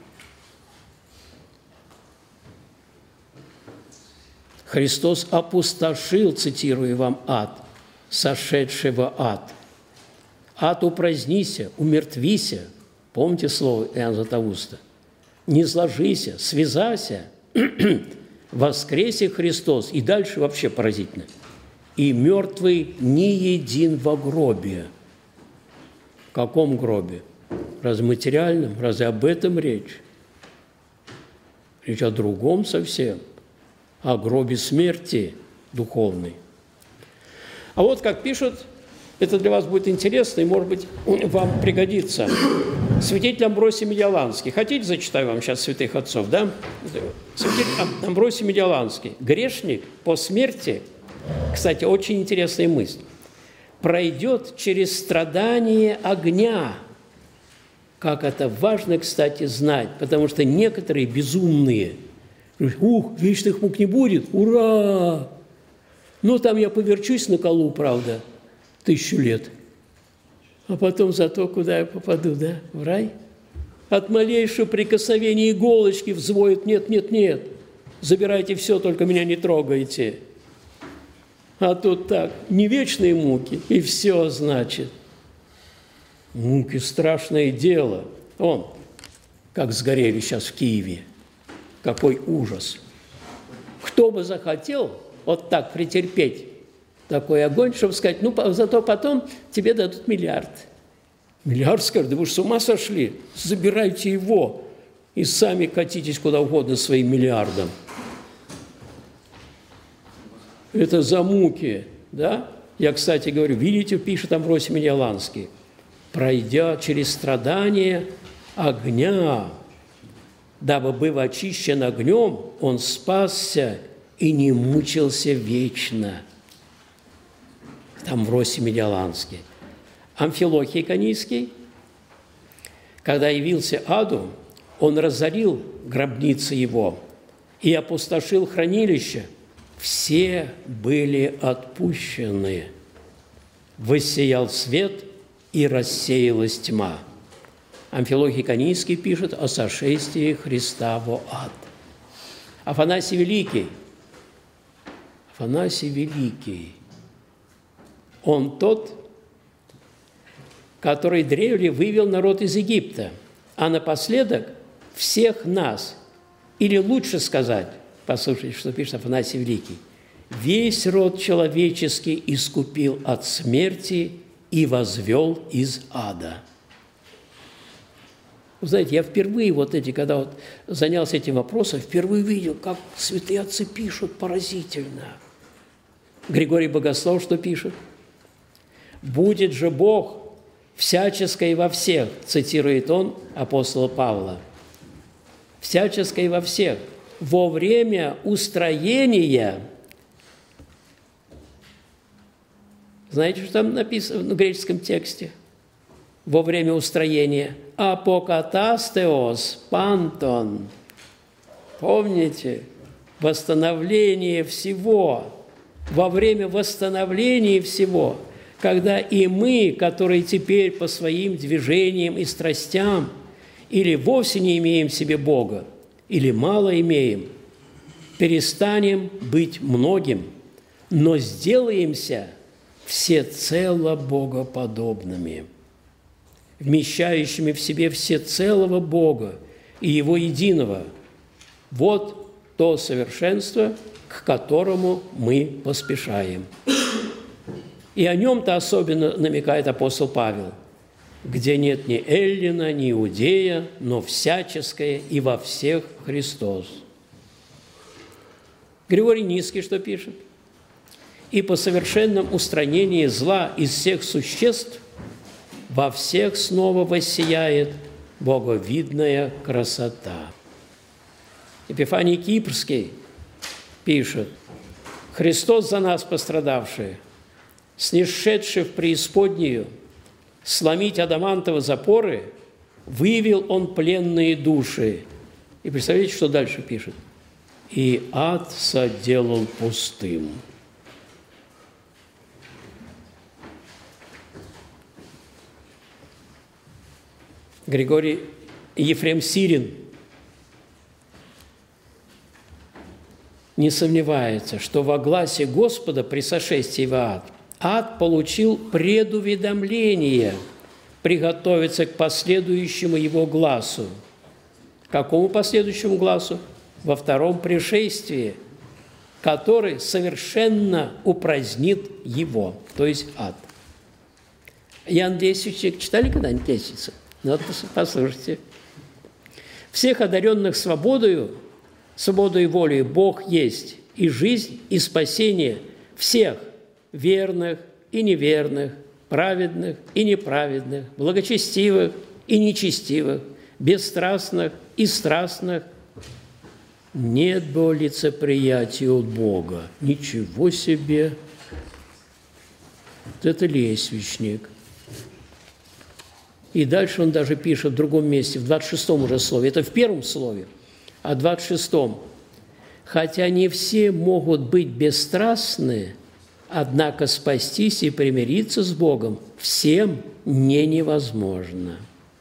Христос опустошил, цитирую вам, ад, сошедший в ад. Ад упразднися, умертвися. Помните слово Иоанна Златоуста? Не сложися, связася, воскресе Христос. И дальше вообще поразительно. И мертвый не един во гробе. В каком гробе? Разве материальном? Разве об этом речь? Речь о другом совсем. О гробе смерти духовной. А вот как пишут, это для вас будет интересно и, может быть, вам пригодится. Святитель Амвросий Медиаланский. Хотите, зачитаю вам сейчас святых отцов, да? Святитель Амвросий Медиаланский. Грешник по смерти, кстати, очень интересная мысль, пройдет через страдание огня. Как это важно, кстати, знать, потому что некоторые безумные говорят: ух, вечных мук не будет, ура! Ну, там я поверчусь на колу, правда, тысячу лет. А потом зато куда я попаду, да? В рай? От малейшего прикосновения иголочки взвоют: нет, нет, нет, забирайте все, только меня не трогайте. А тут так, не вечные муки, и все, значит. Муки – страшное дело. Вон, как сгорели сейчас в Киеве. Какой ужас. Кто бы захотел вот так претерпеть такой огонь, чтобы сказать: ну, зато потом тебе дадут миллиард. Миллиард, скажут: да вы же с ума сошли, забирайте его и сами катитесь куда угодно своим миллиардом. Это за муки, да? Я, кстати, говорю, видите, пишет Амвросий Медиаланский, пройдя через страдания огня, дабы, быв очищен огнем, он спасся и не мучился вечно. Амвросий Медиаланский. Амфилохий Иконийский, когда явился аду, он разорил гробницы его и опустошил хранилище. Все были отпущены. Воссиял свет, и рассеялась тьма. Амфилохий Иконийский пишет о сошествии Христа во ад. Афанасий Великий. Афанасий Великий. Он тот, который древле вывел народ из Египта, а напоследок всех нас, или лучше сказать, послушайте, что пишет Афанасий Великий, весь род человеческий искупил от смерти и возвел из ада. Вы знаете, я впервые вот эти, когда вот занялся этим вопросом, впервые видел, как святые отцы пишут поразительно. Григорий Богослов что пишет? «Будет же Бог всяческой и во всех, цитирует он апостола Павла, всяческой и во всех, во время устроения, знаете, что там написано в греческом тексте? Во время устроения апокатастеос пантон. Помните? Восстановление всего. Во время восстановления всего, когда и мы, которые теперь по своим движениям и страстям или вовсе не имеем в себе Бога, или мало имеем, перестанем быть многим, но сделаемся всецело богоподобными, вмещающими в себе всецелого Бога и Его единого. Вот то совершенство, к которому мы поспешаем. И о нем-то особенно намекает апостол Павел, где нет ни эллина, ни иудея, но всяческое и во всех Христос. Григорий Низкий что пишет? И по совершенном устранении зла из всех существ во всех снова воссияет боговидная красота. Епифаний Кипрский пишет: «Христос за нас пострадавший, снисшедший в преисподнюю, сломить адамантовы запоры, вывел Он пленные души». И представляете, что дальше пишет? «И ад соделал пустым». Григорий Ефрем Сирин не сомневается, что во гласе Господа при сошествии в ад ад получил предуведомление приготовиться к последующему его гласу. Какому последующему гласу? Во втором пришествии, который совершенно упразднит его, то есть ад. Иоанн Десятичек читали когда-нибудь Десятицу? Ну, вот послушайте. «Всех одаренных свободою, свободой волей Бог есть, и жизнь, и спасение всех верных и неверных, праведных и неправедных, благочестивых и нечестивых, бесстрастных и страстных. Нет бы лицеприятия от Бога». Ничего себе! Вот это лесвичник. И дальше он даже пишет в другом месте, в двадцать шестом уже слове. Это в первом слове, а в двадцать шестом. «Хотя не все могут быть бесстрастны, однако спастись и примириться с Богом всем не невозможно».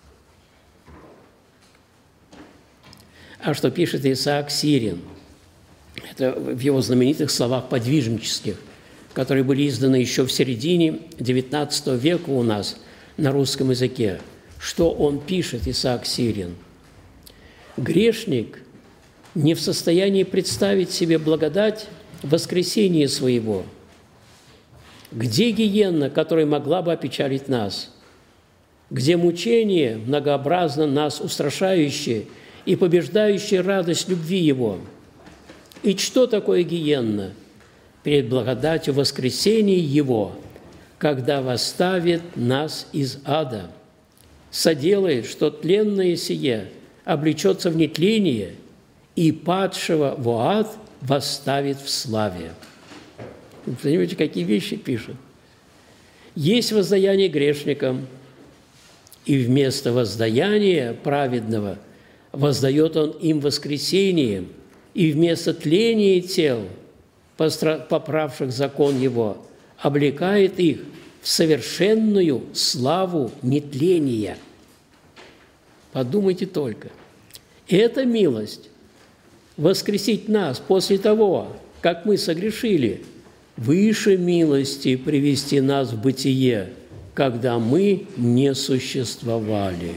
А что пишет Исаак Сирин? Это в его знаменитых словах подвижнических, которые были изданы еще в середине девятнадцатого века у нас на русском языке. Что он пишет, Исаак Сирин? «Грешник не в состоянии представить себе благодать воскресения своего. Где гиенна, которая могла бы опечалить нас? Где мучение, многообразно нас устрашающее и побеждающее радость любви Его? И что такое гиенна перед благодатью воскресения Его, когда восставит нас из ада, соделает, что тленное сие облечется в нетление, и падшего в ад восставит в славе». Вы понимаете, какие вещи пишут? Есть воздаяние грешникам, и вместо воздаяния праведного воздает он им воскресением, и вместо тления тел, поправших закон его, облекает их в совершенную славу нетления. Подумайте только. Эта милость воскресить нас после того, как мы согрешили, выше милости привести нас в бытие, когда мы не существовали.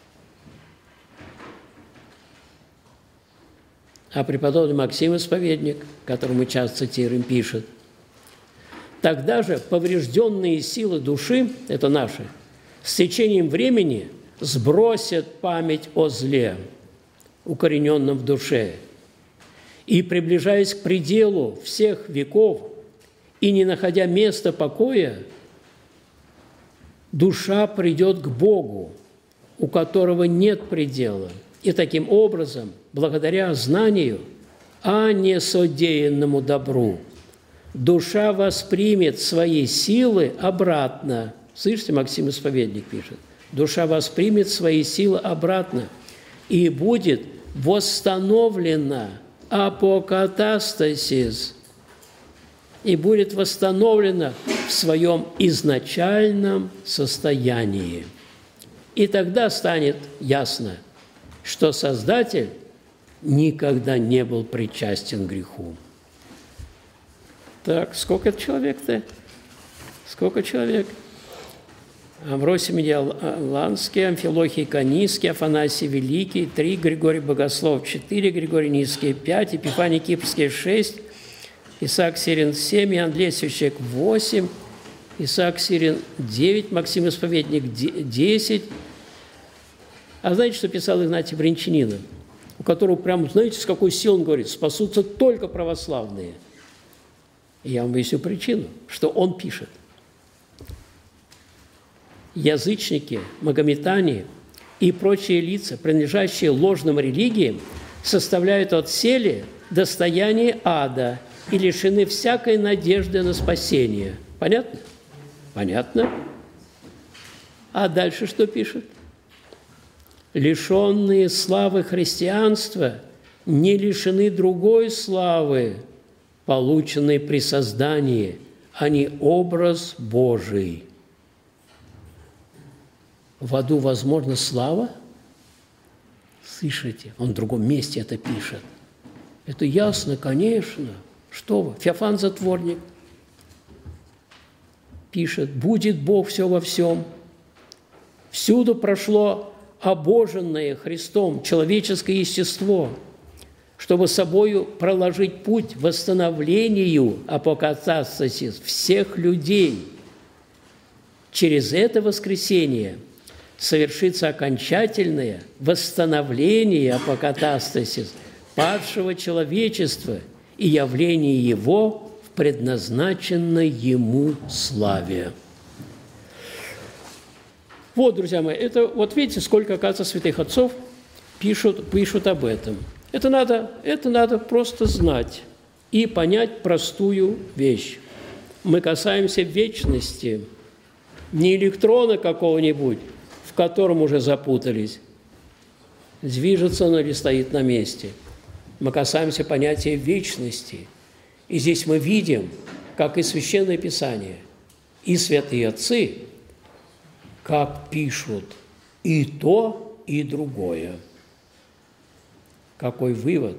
А преподобный Максим Исповедник, которого мы часто цитируем, пишет: «Тогда же поврежденные силы души, это наши, с течением времени сбросят память о зле, укорененном в душе, и, приближаясь к пределу всех веков и не находя места покоя, душа придет к Богу, у которого нет предела. И таким образом, благодаря знанию, а не содеянному добру, душа воспримет свои силы обратно. Слышите, Максим Исповедник пишет. Душа воспримет свои силы обратно и будет восстановлена апокатастасис, и будет восстановлена в своем изначальном состоянии. И тогда станет ясно, что Создатель никогда не был причастен к греху. Так, сколько человек-то? Сколько человек? Амвросий Медиаланский, Амфилохий Канийский, Афанасий Великий, три, Григорий Богослов, четыре, Григорий Низкий, пять, Епифаний Кипрский, шесть, Исаак Сирин, семь, Иоанн Лесвичек, восемь, Исаак Сирин, девять, Максим Исповедник, десять. А знаете, что писал Игнатий Брянчанин, у которого прям, знаете, с какой силой он говорит, спасутся только православные. И я вам объясню причину, что он пишет. Язычники, магометане и прочие лица, принадлежащие ложным религиям, составляют отселе достояние ада и лишены всякой надежды на спасение. Понятно? Понятно. А дальше что пишет? Лишенные славы христианства не лишены другой славы, полученной при создании, а не образ Божий. В аду возможна слава? Слышите? Он в другом месте это пишет. Это ясно, конечно. Что вы? Феофан Затворник пишет, будет Бог все во всем. Всюду прошло обоженное Христом человеческое естество, чтобы собою проложить путь восстановлению апокатастасис всех людей. Через это воскресение совершится окончательное восстановление апокатастасис падшего человечества и явление его в предназначенной ему славе. Вот, друзья мои, это вот видите, сколько, оказывается, святых отцов пишут, пишут об этом. Это надо, это надо просто знать и понять простую вещь. Мы касаемся вечности, не электрона какого-нибудь, в котором уже запутались, движется он или стоит на месте. Мы касаемся понятия вечности. И здесь мы видим, как и Священное Писание, и святые отцы, как пишут и то, и другое. Какой вывод?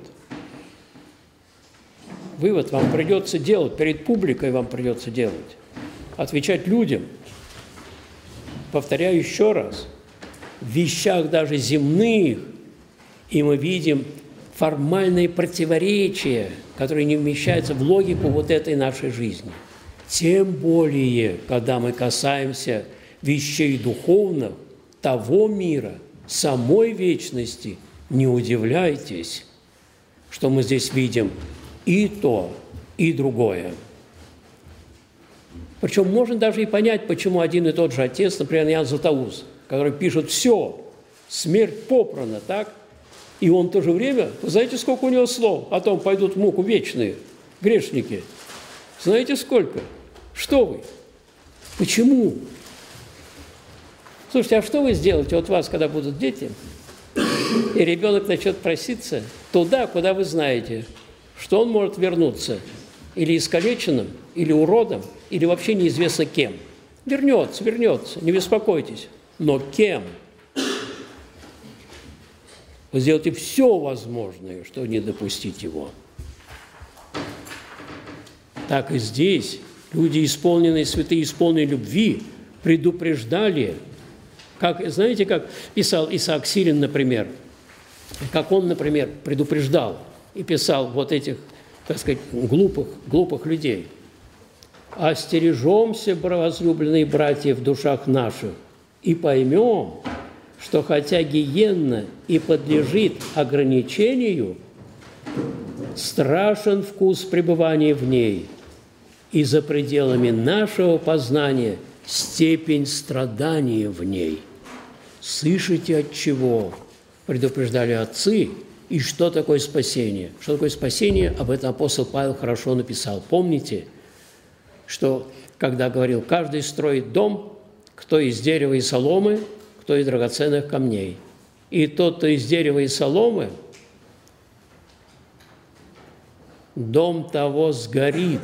Вывод вам придется делать, перед публикой вам придется делать, отвечать людям. Повторяю еще раз, в вещах даже земных, и мы видим формальные противоречия, которые не вмещаются в логику вот этой нашей жизни. Тем более, когда мы касаемся вещей духовных, того мира, самой вечности, не удивляйтесь, что мы здесь видим и то, и другое. Причем можно даже и понять, почему один и тот же отец, например, Иоанн Златоуст, который пишет «все, смерть попрана», так? И он в то же время, знаете, сколько у него слов о том, пойдут в муку вечные грешники? Знаете, сколько? Что вы? Почему? Слушайте, а что вы сделаете от вас, когда будут дети, и ребенок начнет проситься туда, куда вы знаете, что он может вернуться или искалеченным, или уродом, или вообще неизвестно кем? Вернется, вернется, не беспокойтесь. Но кем? Вы сделаете все возможное, чтобы не допустить его. Так и здесь люди, исполненные, святые, исполненные любви, предупреждали, как, знаете, как писал Исаак Сирин, например, как он, например, предупреждал и писал вот этих, так сказать, глупых, глупых людей. «Остережемся, возлюбленные братья, в душах наших, и поймем, что хотя гиенна и подлежит ограничению, страшен вкус пребывания в ней, и за пределами нашего познания степень страдания в ней. Слышите, от чего предупреждали отцы, и что такое спасение? Что такое спасение, об этом апостол Павел хорошо написал. Помните, что когда говорил, каждый строит дом, кто из дерева и соломы, кто из драгоценных камней. И тот, кто из дерева и соломы, дом того сгорит.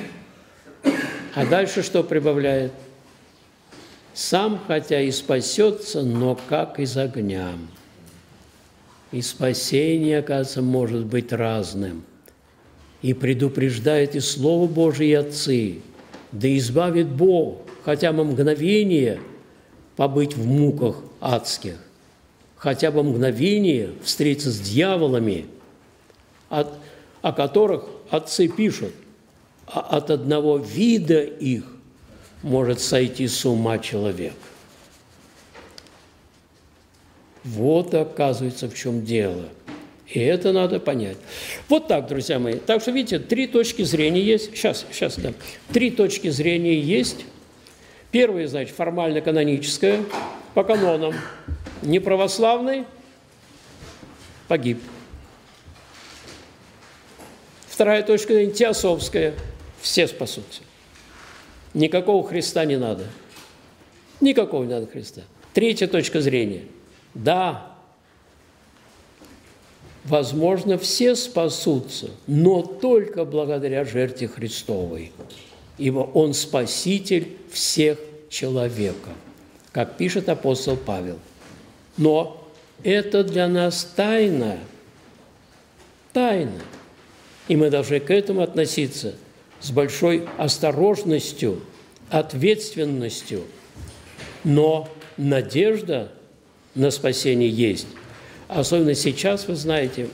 А дальше что прибавляет? Сам, хотя и спасется, но как из огня. И спасение, оказывается, может быть разным. И предупреждает и Слово Божие, и отцы, да избавит Бог, хотя бы мгновение побыть в муках адских, хотя бы мгновение встретиться с дьяволами, от, о которых отцы пишут, а от одного вида их может сойти с ума человек. Вот, оказывается, в чем дело. И это надо понять. Вот так, друзья мои. Так что, видите, три точки зрения есть. Сейчас, сейчас, да. Три точки зрения есть. Первая, значит, формально-каноническая, по канонам. Неправославный погиб. Вторая точка зрения, теософская. Все спасутся. Никакого Христа не надо. Никакого не надо Христа. Третья точка зрения. Да, возможно, все спасутся, но только благодаря жертве Христовой, ибо Он спаситель всех человеков, как пишет апостол Павел. Но это для нас тайна, тайна, и мы должны к этому относиться с большой осторожностью, ответственностью, но надежда на спасение есть. Особенно сейчас, вы знаете,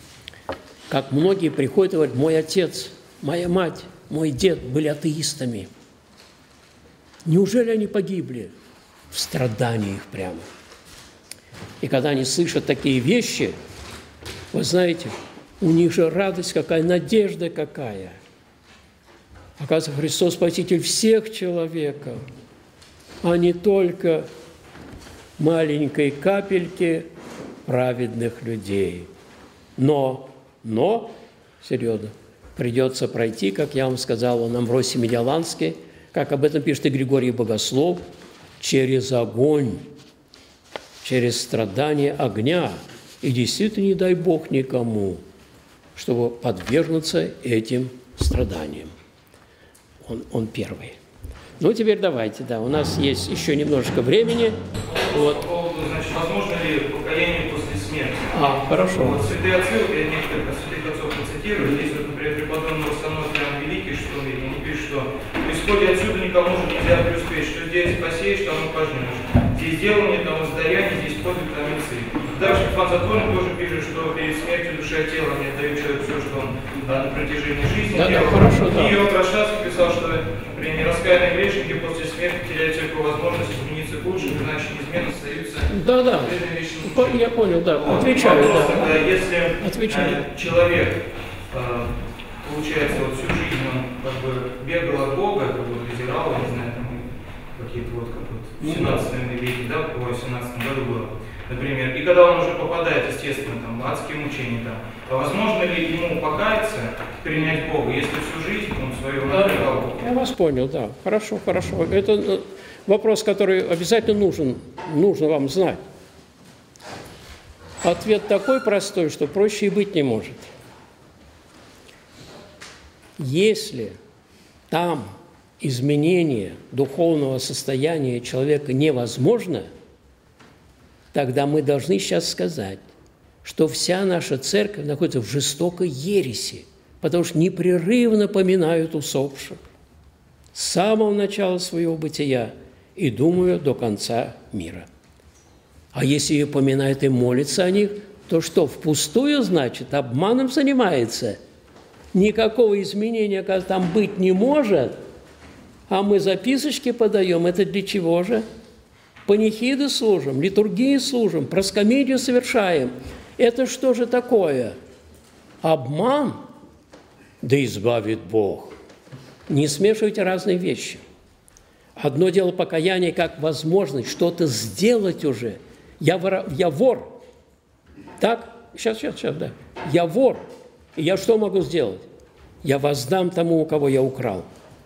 как многие приходят и говорят, мой отец, моя мать, мой дед были атеистами. Неужели они погибли? В страданиях прямо. И когда они слышат такие вещи, вы знаете, у них же радость какая, надежда какая. Оказывается, Христос Спаситель всех человеков, а не только маленькой капельки праведных людей. Но, но, серьезно, придется пройти, как я вам сказал, он Амвросий Медиаланский, как об этом пишет и Григорий Богослов, через огонь, через страдание огня. И действительно, не дай Бог никому, чтобы подвергнуться этим страданиям. Он, он первый. Ну, теперь давайте, да, у нас есть еще немножко времени. Вот. Значит, возможно ли покаяние после смерти? А, хорошо. Вот святые отцы, вот я некоторых святых отцов процитирую, здесь, вот, например, преподобный Александр Иоанн Великий, что они пишут, что в исходе отсюда никому же нельзя преуспеть, что здесь посеешь, тому пожнешь. Здесь делание, тому воздаяние, здесь подвиг, там и цель. Дальше Фан Затворник тоже пишет, что перед смертью душа и тело не отдают человеку все, что он да, на протяжении жизни да, делал. Да, хорошо, да. И Иоанн Рашавский писал, что при нераскаянной грешнике после смерти теряют всякую возможность измениться к лучшему, иначе неизменно остаются. Да, да. Я понял, да. Вот. Отвечаю, Вопрос, да. тогда, если Отвечаю. э, человек, э, получается, вот всю жизнь он как бы бегал от Бога, как бы презирал, не знаю, там какие-то вот, как вот в семнадцатом веке, да, по семнадцатом году было, например, и когда он уже попадает, естественно, там, в адские мучения, там, а возможно ли ему покаяться, принять Бога, если всю жизнь он свою напрягал Бога? Я вас понял, да. Хорошо, хорошо. Это вопрос, который обязательно нужен, нужно вам знать. Ответ такой простой, что проще и быть не может. Если там изменение духовного состояния человека невозможно, тогда мы должны сейчас сказать, что вся наша церковь находится в жестокой ереси, потому что непрерывно поминают усопших с самого начала своего бытия и, думаю, до конца мира. А если ее поминают и молятся о них, то что, впустую, значит, обманом занимается? Никакого изменения, оказывается, там быть не может, а мы записочки подаем. Это для чего же? Панихиды служим, литургии служим, проскомидию совершаем. Это что же такое? Обман? Да избавит Бог. Не смешивайте разные вещи. Одно дело покаяние как возможность что-то сделать уже. Я вор, я вор. Так? Сейчас, сейчас, сейчас, да. Я вор. И я что могу сделать? Я воздам тому, у кого я украл.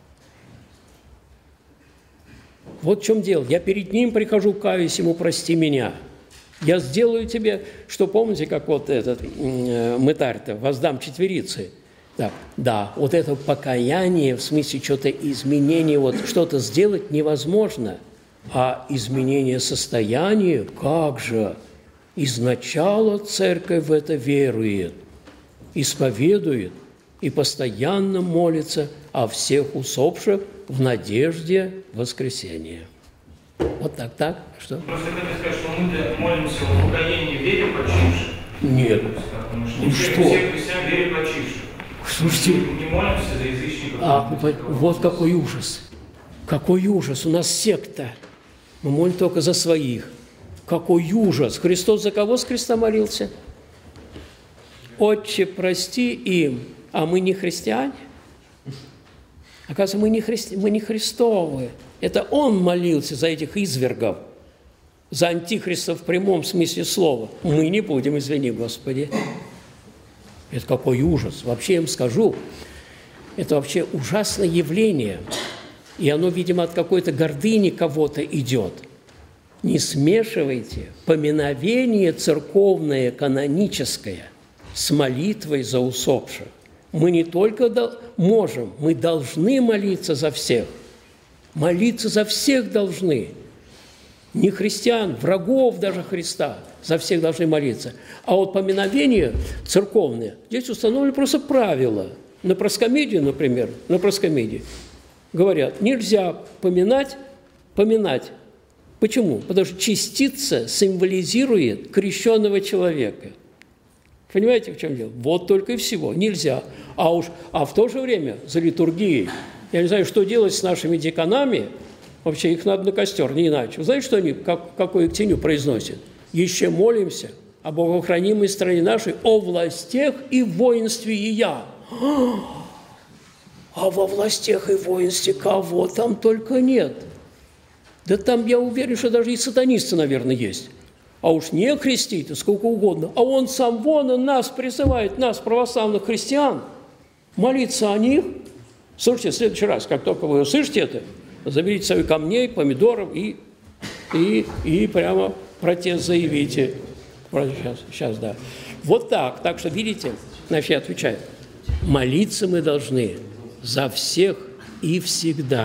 Вот в чем дело. Я перед ним прихожу, каюсь ему, прости меня. Я сделаю тебе, что помните, как вот этот э, мытарь-то, воздам четверицы. Так, да, вот это покаяние, в смысле что-то изменение, вот что-то сделать невозможно. А изменение состояния, как же? Изначало церковь в это верует, исповедует и постоянно молится о всех усопших в надежде воскресения. Вот так, так? Что? Просто хотите сказать, что мы молимся о покаянии в вере почивших? Нет. Потому что ну все, что? все христиане в вере почивших. Слушайте, Мы не молимся за язычников. а, вот какой ужас. Какой ужас. У нас секта. Мы молим только за своих. Какой ужас. Христос за кого с креста молился? Отче, прости им. А мы не христиане? Оказывается, мы не, христи... мы не Христовы. Это Он молился за этих извергов, за антихристов в прямом смысле слова. Мы не будем, извини, Господи. Это какой ужас. Вообще, я им скажу, это вообще ужасное явление. И оно, видимо, от какой-то гордыни кого-то идет. Не смешивайте поминовение церковное, каноническое с молитвой за усопших. Мы не только можем, мы должны молиться за всех. Молиться за всех должны. Не христиан, врагов даже Христа. За всех должны молиться. А вот поминовение церковное, здесь установлены просто правила. На проскомидии, например, на проскомидии говорят, нельзя поминать, поминать. Почему? Потому что частица символизирует крещенного человека. Понимаете, в чем дело? Вот только и всего. Нельзя. А уж, а в то же время за литургией, я не знаю, что делать с нашими дьяконами, вообще их надо на костер, не иначе. Вы знаете, что они, как, какую ктенью произносят? Еще молимся о богохранимой стране нашей, о властях и воинстве и я. А во властях и воинстве кого там только нет. Да там, я уверен, что даже и сатанисты, наверное, есть. А уж не крестить, сколько угодно. А он сам вон, он нас призывает, нас, православных христиан, молиться о них. Слушайте, в следующий раз, как только вы услышите это, заберите свои камней, помидоров и, и, и прямо протест заявите. Сейчас, сейчас, да. Вот так. Так что, видите, значит, я отвечаю. Молиться мы должны за всех и всегда.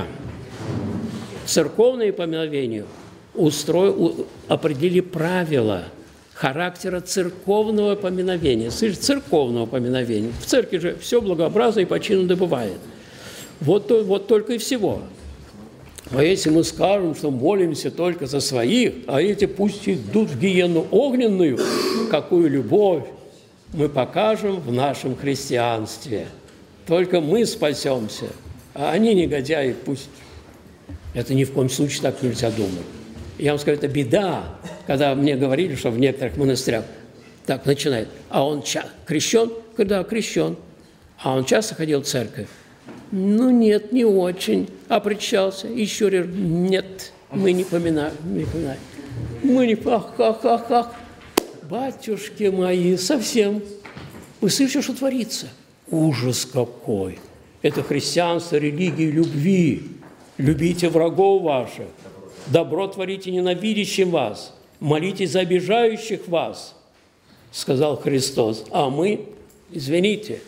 Церковное поминовение устроили, определили правила характера церковного поминовения. Слышите, церковного поминовения. В церкви же все благообразно и по чину добывает. Вот, вот только и всего. А если мы скажем, что молимся только за своих, а эти пусть идут в гиену огненную, какую любовь мы покажем в нашем христианстве. Только мы спасемся, а они, негодяи, пусть. Это ни в коем случае так нельзя думать. Я вам скажу, это беда, когда мне говорили, что в некоторых монастырях так начинает. А он крещен? Когда крещен. А он часто ходил в церковь? Ну, нет, не очень. А причащался? Еще раз, нет, мы не поминаем, не поминаем. Мы не, ах, ах, ах, ах. Батюшки мои, совсем. Вы слышите, что творится? Ужас какой! Это христианство, религия любви. Любите врагов ваших, добро творите ненавидящим вас, молитесь за обижающих вас, сказал Христос. А мы, извините,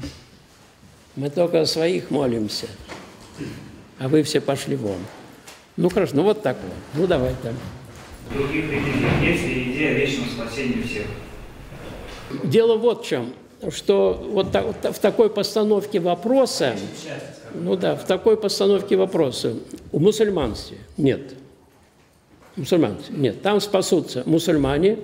мы только о своих молимся, а вы все пошли вон. Ну хорошо, ну вот так вот. Ну давай там. В других религиях есть ли идея вечного спасения всех? Дело вот в чем, что вот, так, вот в такой постановке вопроса, ну да, в такой постановке вопроса у мусульманстве нет. Мусульманстве нет. Там спасутся мусульмане,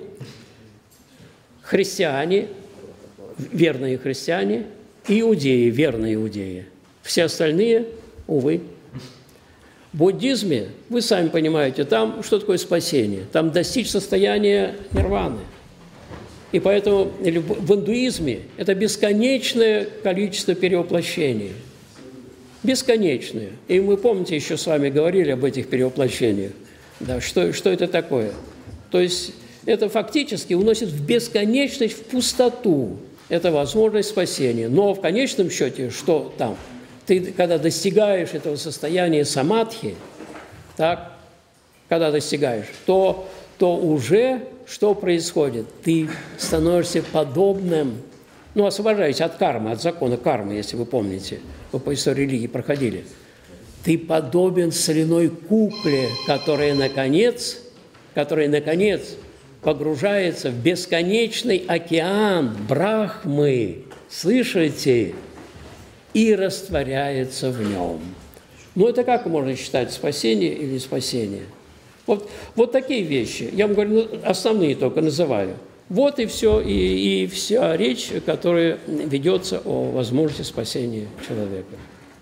христиане, верные христиане, и иудеи, верные иудеи. Все остальные, увы. В буддизме, вы сами понимаете, там что такое спасение? Там достичь состояния нирваны. И поэтому в индуизме это бесконечное количество перевоплощений. бесконечные. И мы, помните, еще с вами говорили об этих перевоплощениях. Да, что, что это такое? То есть это фактически уносит в бесконечность, в пустоту. Это возможность спасения. Но в конечном счете, что там? Ты, когда достигаешь этого состояния самадхи, так, когда достигаешь, то, то уже что происходит? Ты становишься подобным, ну, освобождаешься от кармы, от закона кармы, если вы помните, вы по истории религии проходили. Ты подобен соляной кукле, которая, наконец, которая, наконец, погружается в бесконечный океан Брахмы, слышите, и растворяется в нем. Ну, это как можно считать, спасение или спасение? Вот, вот такие вещи. Я вам говорю, ну, основные только называю. Вот и все, и, и вся речь, которая ведется о возможности спасения человека.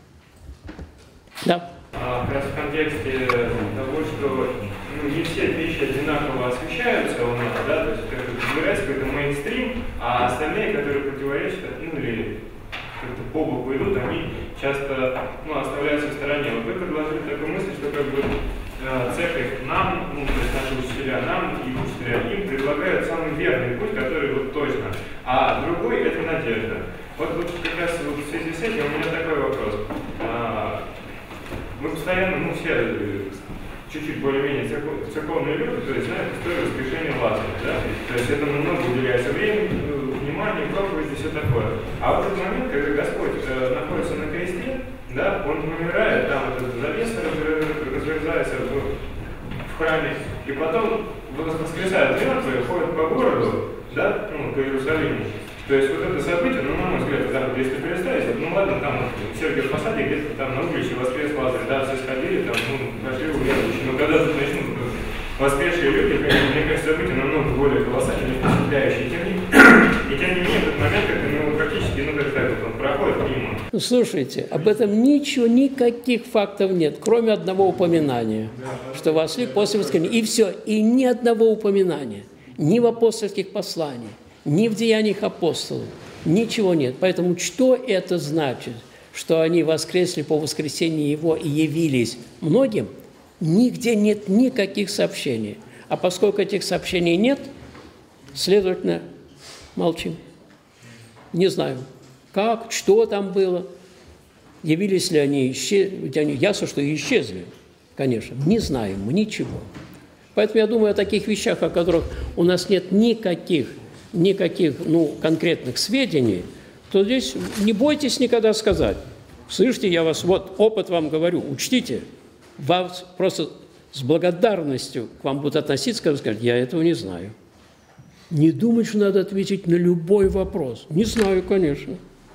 Да? А, как раз в контексте того, что ну, не все вещи одинаково освещаются у нас, да, то есть как-то выбирается какой-то мейнстрим, а остальные, которые противоречат, ну или как-то по боку идут, они часто ну, оставляются в стороне. Вот вы предложили такую мысль, что как бы церковь нам, ну, то есть наши учителя нам и учителя им предлагают самый верный путь, который вот точно, а другой – это надежда. Вот, вот как раз вот в связи с этим у меня такой вопрос. Мы постоянно, ну все чуть-чуть более-менее церковные люди, то есть знают историю воскрешения Лазаря, да? То есть этому много уделяется времени, внимания, проповеди, все такое. А в этот момент, когда Господь э, находится на кресте, да, Он умирает, там вот эта завеса разрезается в, в храме, и потом воскресает мертвые, ходят по городу, да, ну, по Иерусалиму. То есть вот это событие, ну, на мой взгляд, да, если представить, ну ладно, там вот, в Сергиев Посаде где-то там на улице воскрес Лазарь, да, все сходили, там, ну, пошли уверующие, но когда тут начнут воскресшие люди, конечно, мне кажется, события намного более колоссальные, впечатляющие, тем не менее, и тем не менее, в этот момент, как ну, практически, ну, как так, вот он проходит мимо. Ну, слушайте, об этом ничего, никаких фактов нет, кроме одного упоминания, да, что воскрес после воскресения, и все, и ни одного упоминания, ни в апостольских посланиях, ни в деяниях апостолов, ничего нет. Поэтому что это значит? Что они воскресли по воскресении Его и явились многим? Нигде нет никаких сообщений. А поскольку этих сообщений нет, следовательно, молчим. Не знаю, как, что там было, явились ли они, исчезли. Ясно, что исчезли, конечно. Не знаем мы ничего. Поэтому я думаю о таких вещах, о которых у нас нет никаких никаких ну, конкретных сведений, то здесь не бойтесь никогда сказать. Слышите, я вас, вот опыт вам говорю, учтите, вас просто с благодарностью к вам будут относиться, когда скажут, я этого не знаю. Не думать, что надо ответить на любой вопрос. Не знаю, конечно.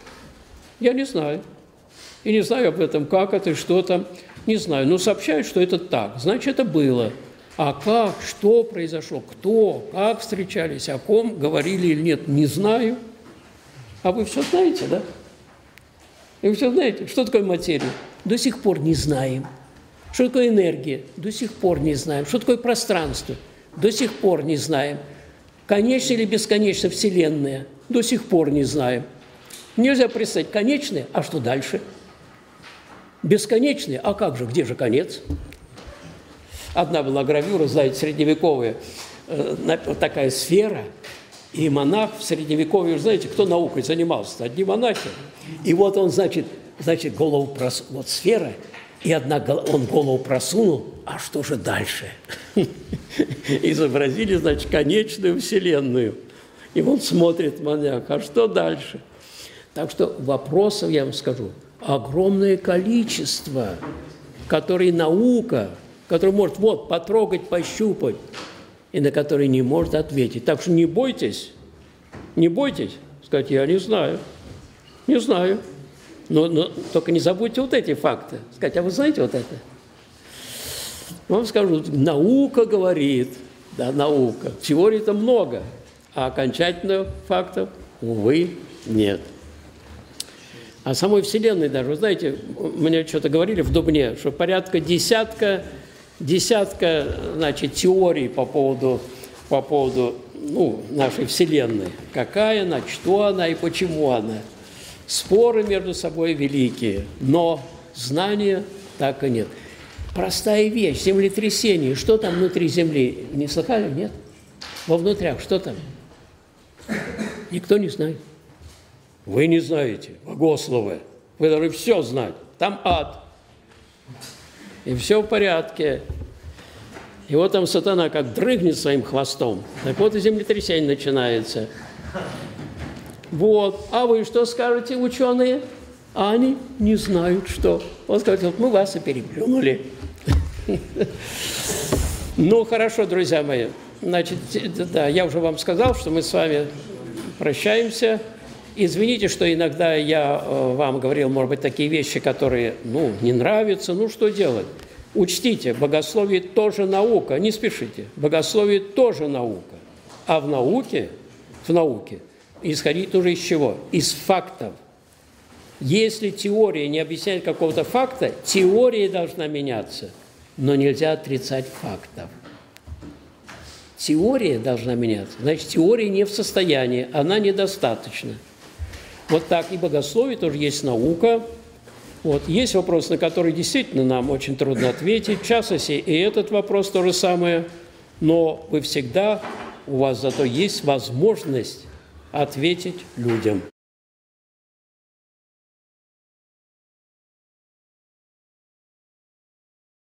Я не знаю. И не знаю об этом, как это, что там. Не знаю, но сообщают, что это так. Значит, это было. А как, что произошло, кто, как встречались, о ком говорили или нет, не знаю. А вы все знаете, да? И вы все знаете, что такое материя? До сих пор не знаем. Что такое энергия? До сих пор не знаем. Что такое пространство? До сих пор не знаем. Конечная или бесконечная Вселенная? До сих пор не знаем. Нельзя представить конечное, а что дальше? Бесконечное, а как же, где же конец? Одна была гравюра, знаете, средневековая, э, такая сфера, и монах в средневековье, знаете, кто наукой занимался? Одни монахи. И вот он, значит, значит голову просунул, вот сфера, и одна, он голову просунул, а что же дальше? Изобразили, значит, конечную Вселенную. И он смотрит, монах, а что дальше? Так что вопросов, я вам скажу, огромное количество, которые наука, который может вот потрогать, пощупать, и на который не может ответить. Так что не бойтесь, не бойтесь сказать, я не знаю, не знаю. Но, но только не забудьте вот эти факты. Сказать, а вы знаете вот это? Вам скажу, наука говорит, да, наука. Теорий-то много, а окончательных фактов, увы, нет. А самой Вселенной даже, вы знаете, мне что-то говорили в Дубне, что порядка десятка Десятка, значит, теорий по поводу, по поводу ну, нашей Вселенной. Какая она, что она и почему она. Споры между собой великие. Но знания так и нет. Простая вещь, землетрясение. Что там внутри Земли? Не слыхали? Нет? Во внутрях что там? Никто не знает. Вы не знаете, богословы. Вы должны все знать. Там ад. И все в порядке. И вот там сатана как дрыгнет своим хвостом. Так вот и землетрясение начинается. Вот. А вы что скажете, ученые? А они не знают, что. Он скажет, вот мы вас и переплюнули. Ну, хорошо, друзья мои. Значит, да, я уже вам сказал, что мы с вами прощаемся. Извините, что иногда я вам говорил, может быть, такие вещи, которые, ну, не нравятся. Ну, что делать? Учтите, богословие тоже наука. Не спешите. Богословие тоже наука. А в науке, в науке исходить нужно из чего? Из фактов. Если теория не объясняет какого-то факта, теория должна меняться. Но нельзя отрицать фактов. Теория должна меняться. Значит, теория не в состоянии, она недостаточна. Вот так и богословие тоже есть наука. Вот. Есть вопрос, на который действительно нам очень трудно ответить. В частности, и этот вопрос то же самое. Но вы всегда, у вас зато есть возможность ответить людям.